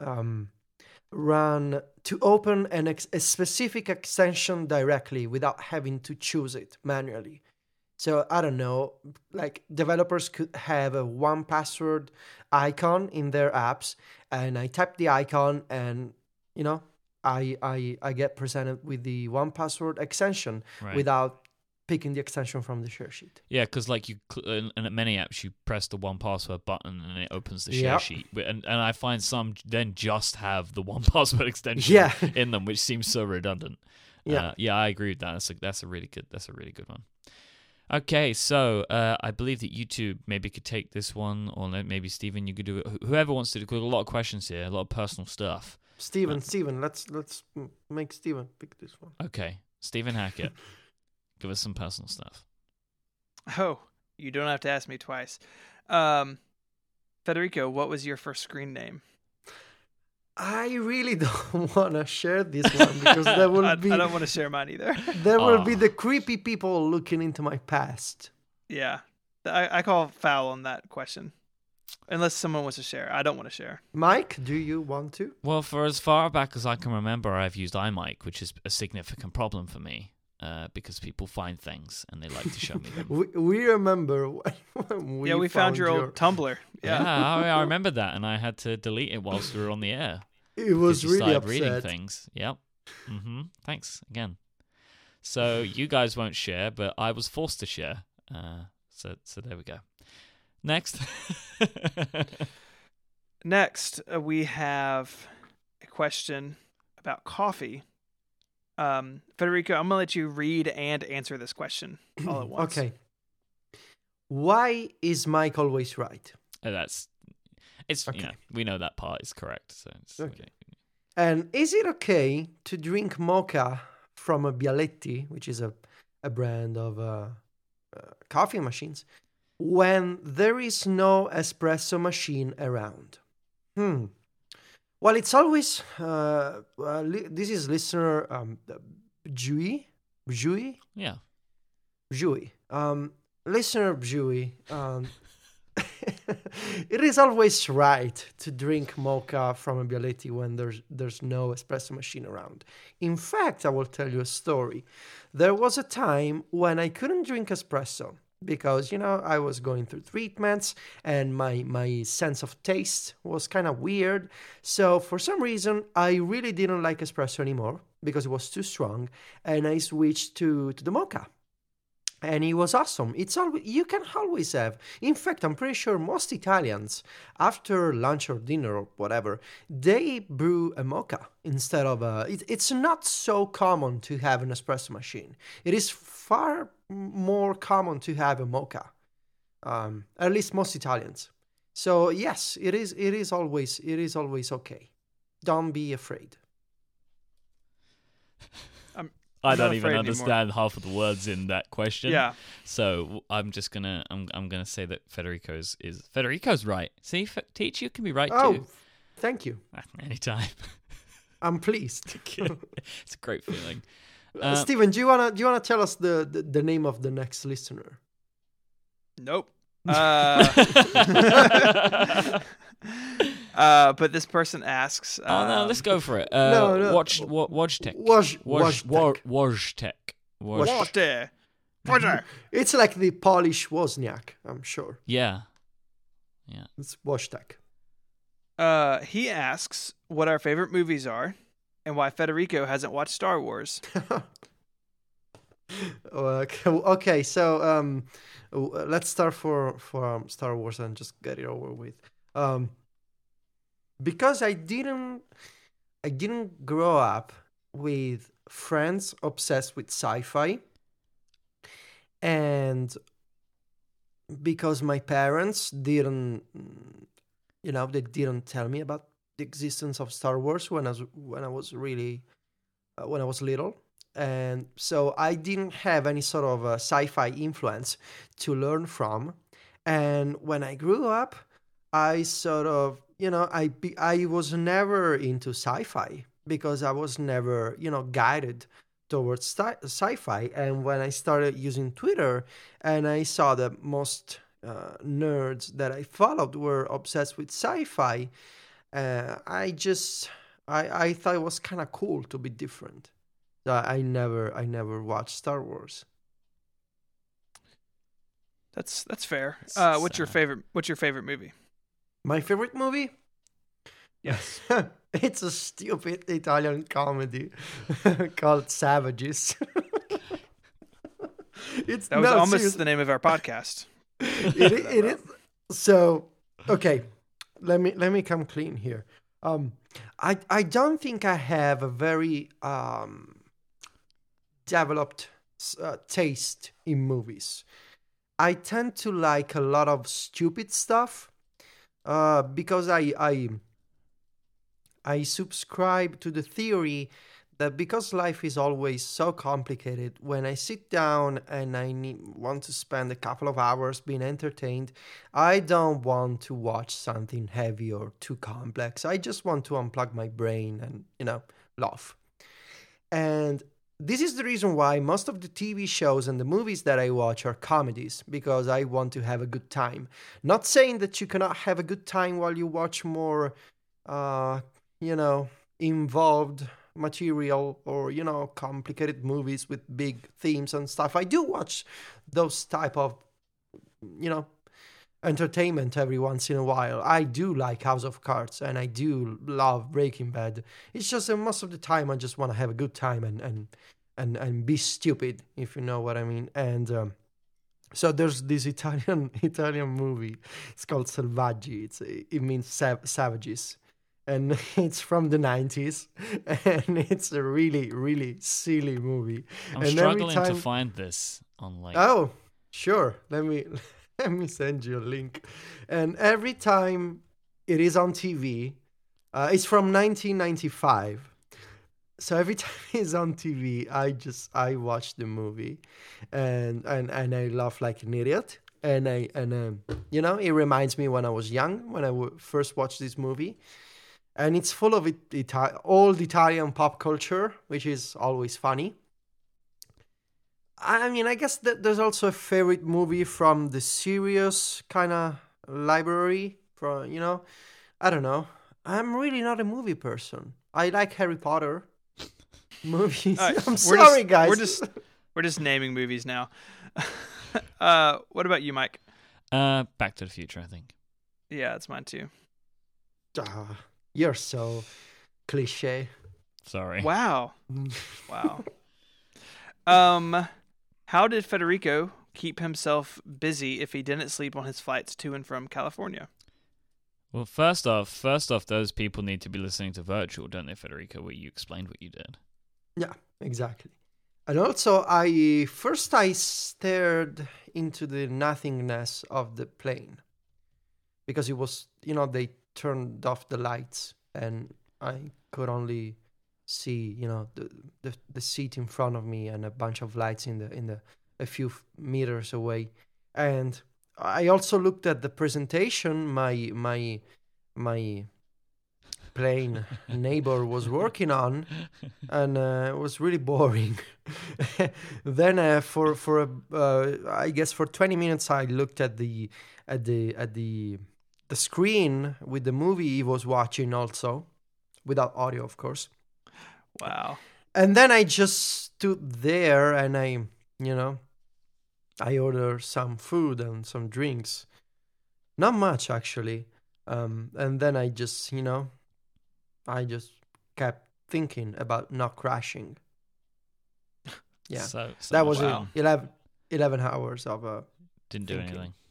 open a specific extension directly without having to choose it manually. So I don't know, like developers could have a one password icon in their apps, and I type the icon, and you know, I get presented with the one password extension Right. without picking the extension from the share sheet. Yeah, because like and at many apps, you press the one password button and it opens the share Yep. sheet. And I find some then just have the one password extension Yeah. in them, which seems so redundant. Yeah. Yeah, I agree with that. That's a really good one. Okay, so I believe that YouTube maybe could take this one, or maybe Stephen, you could do it. Whoever wants to do it. We've got a lot of questions here, a lot of personal stuff. Steven, let's make Steven pick this one. Okay, Stephen Hackett, give us some personal stuff. Oh, you don't have to ask me twice. Federico, what was your first screen name? I really don't want to share this one because there will I be don't want to share mine either. there will be the creepy people looking into my past. Yeah. I call foul on that question. Unless someone wants to share. I don't want to share. Mike, do you want to? Well, for as far back as I can remember, I've used iMic, which is a significant problem for me because people find things and they like to show me them. We remember when we found your old Tumblr. Yeah, Yeah. I remember that, and I had to delete it whilst we were on the air. It was Because you really started reading upset. things. Yep. Thanks again. So you guys won't share, but I was forced to share. So there we go. Next. Next, we have a question about coffee. Federico, I'm going to let you read and answer this question all at once. Okay. Why is Mike always right? It's Okay. we know that part is correct. So it's Okay. And is it okay to drink mocha from a Bialetti, which is a brand of coffee machines, when there is no espresso machine around? Well, it's always this is listener Bjui. Yeah. Listener Bjui. It is always right to drink mocha from a Bialetti when there's no espresso machine around. In fact, I will tell you a story. There was a time when I couldn't drink espresso because, I was going through treatments and my sense of taste was kind of weird. So for some reason, I really didn't like espresso anymore because it was too strong, and I switched to the mocha. And it was awesome. You can always have. In fact, I'm pretty sure most Italians, after lunch or dinner or whatever, they brew a mocha instead of a. It's not so common to have an espresso machine. It is far more common to have a mocha. At least most Italians. So yes, it is always okay. Don't be afraid. I don't not even afraid understand half of the words in that question. Yeah. So I'm just gonna I'm gonna say that Federico's right. See, teach you can be right Oh, too. thank you. Anytime. I'm pleased. It's a great feeling. Steven, do you wanna tell us the name of the next listener? Nope. But this person asks. Oh no, let's go for it. No. Wojtek. Wojtek. Wojtek. It's like the Polish Wozniak, I'm sure. Yeah. It's Wojtek. He asks what our favorite movies are and why Federico hasn't watched Star Wars. Okay, so let's start for Star Wars and just get it over with. Because I didn't grow up with friends obsessed with sci-fi, and because my parents didn't tell me about the existence of Star Wars when I was little, and so I didn't have any sort of sci-fi influence to learn from. And when I grew up, I sort of, I was never into sci-fi because I was never, guided towards sci-fi. And when I started using Twitter and I saw that most nerds that I followed were obsessed with sci-fi, I thought it was kind of cool to be different. I never watched Star Wars. That's fair. It's What's your favorite movie? My favorite movie? Yes. It's a stupid Italian comedy called Savages. That was almost the name of our podcast. It is. So, okay, let me come clean here. I don't think I have a very developed taste in movies. I tend to like a lot of stupid stuff because I subscribe to the theory that because life is always so complicated, when I sit down and want to spend a couple of hours being entertained, I don't want to watch something heavy or too complex. I just want to unplug my brain and, laugh. And this is the reason why most of the TV shows and the movies that I watch are comedies, because I want to have a good time. Not saying that you cannot have a good time while you watch more, involved material or, complicated movies with big themes and stuff. I do watch those type of, entertainment every once in a while. I do like House of Cards and I do love Breaking Bad. It's just that most of the time I just want to have a good time and be stupid, if you know what I mean. And so there's this Italian movie. It's called Selvaggi. It means savages. And it's from the 90s, and it's a really, really silly movie. I'm and struggling to find this on Oh, sure. Let me send you a link. And every time it is on TV, it's from 1995. So every time it's on TV, I watch the movie, and I laugh like an idiot. And it reminds me when I was young, when I first watched this movie. And it's full of old Italian pop culture, which is always funny. I mean, I guess that there's also a favorite movie from the serious kind of library. I don't know. I'm really not a movie person. I like Harry Potter movies. Right, I'm sorry, guys. We're just naming movies now. What about you, Mike? Back to the Future, I think. Yeah, it's mine too. You're so cliche. Sorry. Wow. How did Federico keep himself busy if he didn't sleep on his flights to and from California? Well, first off, those people need to be listening to Virtual, don't they, Federico, where you explained what you did. Yeah, exactly. And also, I stared into the nothingness of the plane because it was, they turned off the lights and I could only see, the seat in front of me and a bunch of lights a few meters away. And I also looked at the presentation my plane neighbor was working on, and it was really boring. Then I guess for 20 minutes I looked at the screen with the movie he was watching, also without audio, of course. Wow. And then I just stood there and I ordered some food and some drinks. Not much, actually. And then I just kept thinking about not crashing. Yeah. So that was wow. 11 hours of didn't do thinking. anything.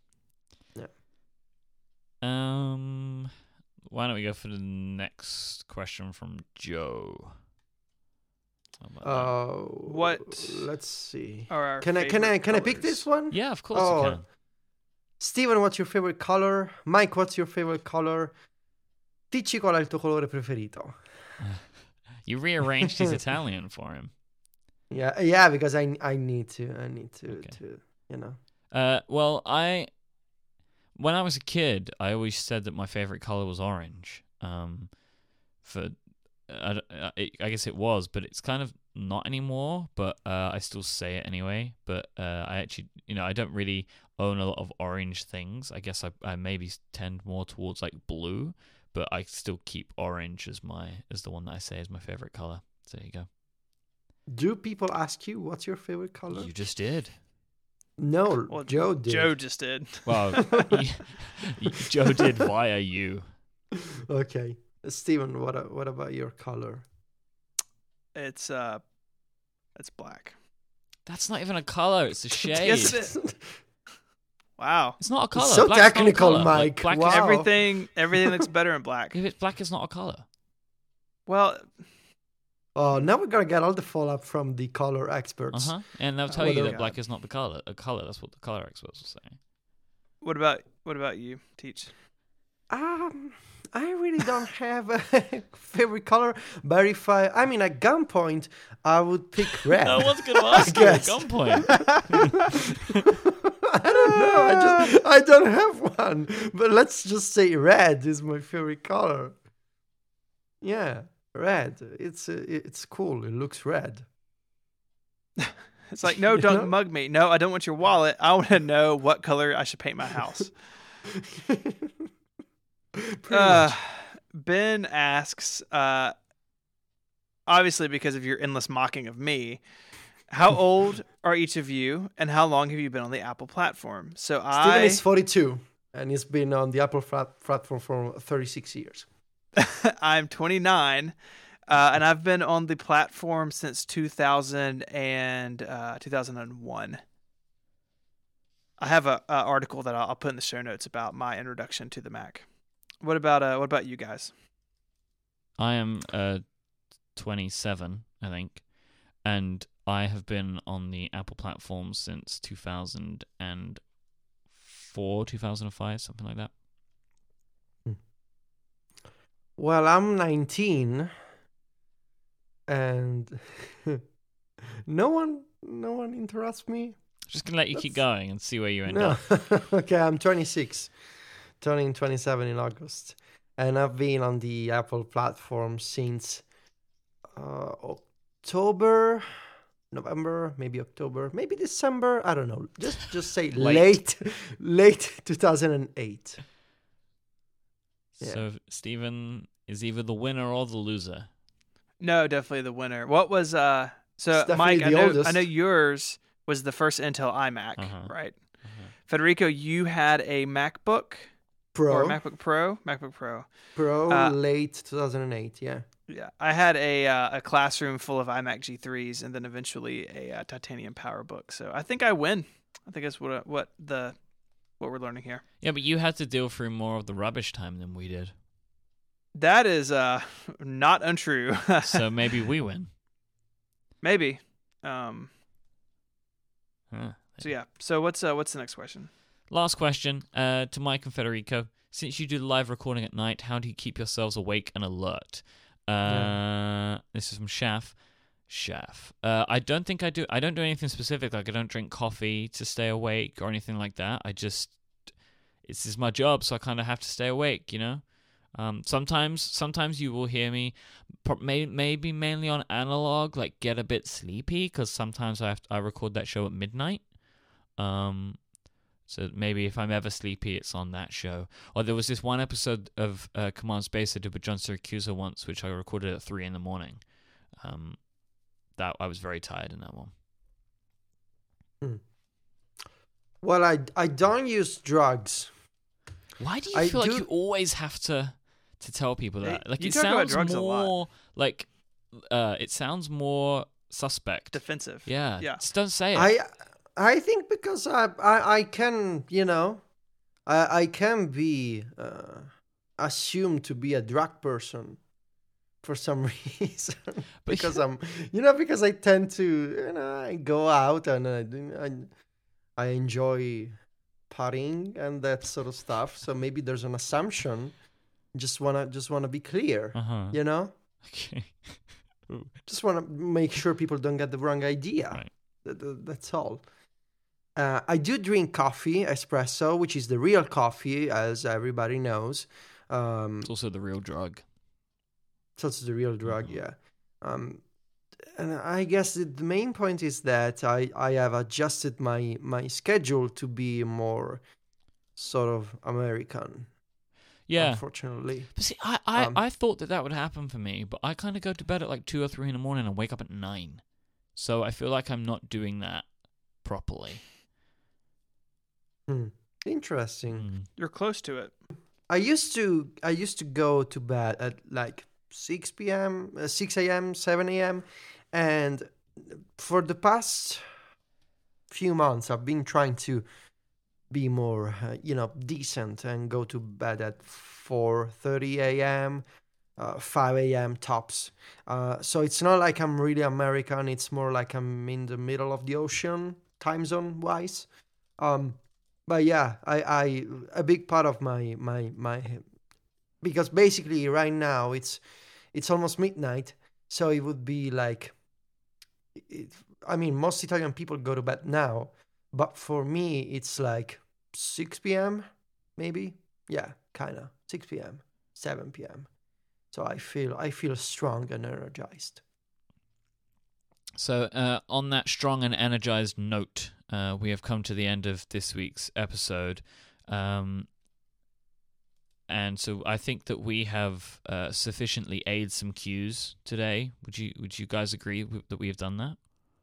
Yeah. Why don't we go for the next question from Joe? Let's see. Can I pick this one? Yeah, of course you can. Steven, what's your favorite color? Mike, what's your favorite color? Dici qual è il tuo colore preferito? You rearranged his Italian for him. Yeah, because I need to Okay. When I was a kid, I always said that my favorite color was orange. I guess it was, but it's kind of not anymore. But I still say it anyway. But I actually, I don't really own a lot of orange things. I guess I maybe tend more towards like blue, but I still keep orange as the one that I say is my favorite color. So there you go. Do people ask you what's your favorite color? You just did. No, Well, Joe did. Joe just did. Well, Joe did via you. Okay, Steven, what about your color? It's black. That's not even a color. It's a shade. Yes, it is. Wow. It's not a color. So Black's not a technical, colour. Like, Mike. black Wow. Everything looks better in black. If it's black, it's not a color. Well, Oh, now we're gonna get all the follow-up from the color experts. And they'll tell Well, you they're- that black is not the color. A color. That's what the color experts will say. what about you, Teach? I really don't have a favorite color, but I mean, at gunpoint, I would pick red. No one's gonna ask you at guess. gunpoint. I don't know. I don't have one. But let's just say red is my favorite color. Yeah, red. It's cool. It looks red. It's like, no, You don't know? mug me. No, I don't want your wallet. I want to know what color I should paint my house. Pretty much. Ben asks, obviously because of your endless mocking of me, how old are each of you, and how long have you been on the Apple platform? So Steven is 42, and he's been on the Apple platform for 36 years. I'm 29, and I've been on the platform since 2000 and 2001. I have a article that I'll put in the show notes about my introduction to the Mac. What about you guys? I am 27, I think, and I have been on the Apple platform since 2004, 2005, something like that. Well, I'm 19, and no one interrupts me. Just gonna let you keep going and see where you end No. up. Okay, I'm 26, turning 27 in August, and I've been on the Apple platform since October, November, maybe October, maybe December. I don't know. Just say late 2008. Yeah. So Stephen is either the winner or the loser. No, definitely the winner. What was so definitely Mike? the oldest. I know yours was the first Intel iMac, right? Federico, you had a MacBook or a MacBook Pro. Late 2008. Yeah. Yeah, I had a classroom full of iMac G3s, and then eventually a Titanium PowerBook. So I think I win. I think that's what we're learning here. Yeah, but you had to deal through more of the rubbish time than we did. That is not untrue. So maybe we win. Maybe. Huh. So yeah. So what's the next question? Last question to Mike and Federico. Since you do the live recording at night, how do you keep yourselves awake and alert? This is from Shaf. I don't think I do. I don't do anything specific. Like I don't drink coffee to stay awake or anything like that. This is my job, so I kind of have to stay awake. You know. Sometimes you will hear me, maybe mainly on analog, like get a bit sleepy because sometimes I record that show at midnight. So maybe if I'm ever sleepy, it's on that show. Or there was this one episode of Command Space I did with John Siracusa once, which I recorded at 3 a.m. That I was very tired in that one. Well, I don't use drugs. Why do you feel like you always have to tell people that? Like you it talk about sounds drugs a more lot. like it sounds more suspect. Defensive. Yeah. Yeah. Just don't say it. I think because I can, you know, I can be assumed to be a drug person for some reason because because I tend to, I go out and I enjoy partying and that sort of stuff. So maybe there's an assumption. Just wanna be clear, you know. Okay. Just want to make sure people don't get the wrong idea. Right. That's all. I do drink coffee, espresso, which is the real coffee, as everybody knows. It's also the real drug. So it's the real drug, yeah. And I guess the main point is that I have adjusted my schedule to be more sort of American. Yeah. Unfortunately. But see, I thought that would happen for me, but I kind of go to bed at like 2 or 3 in the morning and wake up at 9. So I feel like I'm not doing that properly. Interesting. You're close to it. I used to go to bed at like 6 p.m., 6 a.m., 7 a.m. And for the past few months, I've been trying to be more, decent and go to bed at 4:30 a.m., 5 a.m. tops. So it's not like I'm really American. It's more like I'm in the middle of the ocean, time zone wise. But yeah, I a big part of my because basically right now it's almost midnight, so it would be like, I mean, most Italian people go to bed now, but for me it's like 6 p.m. maybe. Yeah, kind of 6 p.m., 7 p.m. So I feel strong and energized. So on that strong and energized note, we have come to the end of this week's episode. And so I think that we have sufficiently aired some cues today. Would you guys agree that we have done that?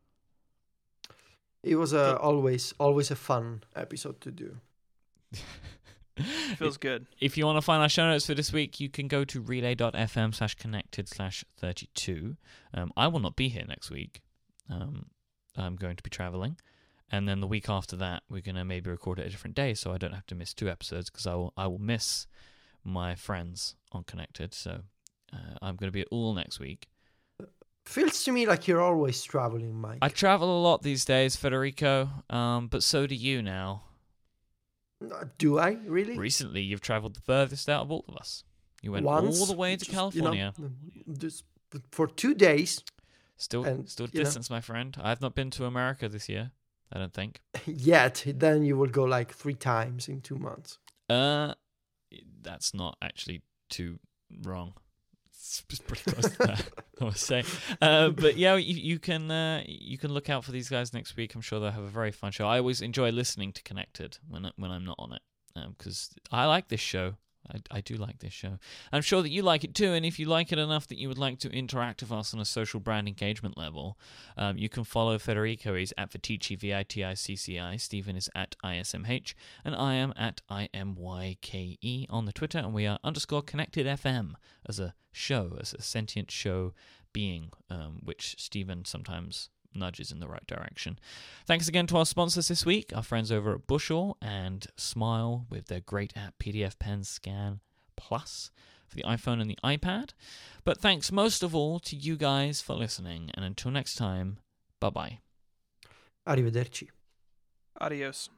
It was always a fun episode to do. Feels good. If you want to find our show notes for this week, you can go to relay.fm/connected/32. I will not be here next week. I'm going to be traveling. And then the week after that, we're going to maybe record it a different day so I don't have to miss 2 episodes because I will miss my friends on Connected. So I'm going to be at All next week. Feels to me like you're always traveling, Mike. I travel a lot these days, Federico, but so do you now. Do I really? Recently, you've traveled the furthest out of all of us. You went Once, all the way to California. Just for 2 days. Still distance, my friend. I've not been to America this year, I don't think. Yet, then you will go like 3 times in 2 months. That's not actually too wrong. It's pretty close to that, I must say. But yeah, you can look out for these guys next week. I'm sure they'll have a very fun show. I always enjoy listening to Connected when I'm not on it, because I like this show. I do like this show. I'm sure that you like it too, and if you like it enough that you would like to interact with us on a social brand engagement level, you can follow Federico. He's at Viticci, Viticci. Stephen is at ISMH, and I am at IMYKE on the Twitter, and we are _ConnectedFM as a show, as a sentient show being, which Stephen sometimes nudges in the right direction. Thanks again to our sponsors this week, our friends over at Bushel and Smile with their great app PDF Pen Scan Plus for the iPhone and the iPad. But thanks most of all to you guys for listening, and until next time, bye-bye. Arrivederci. Adios.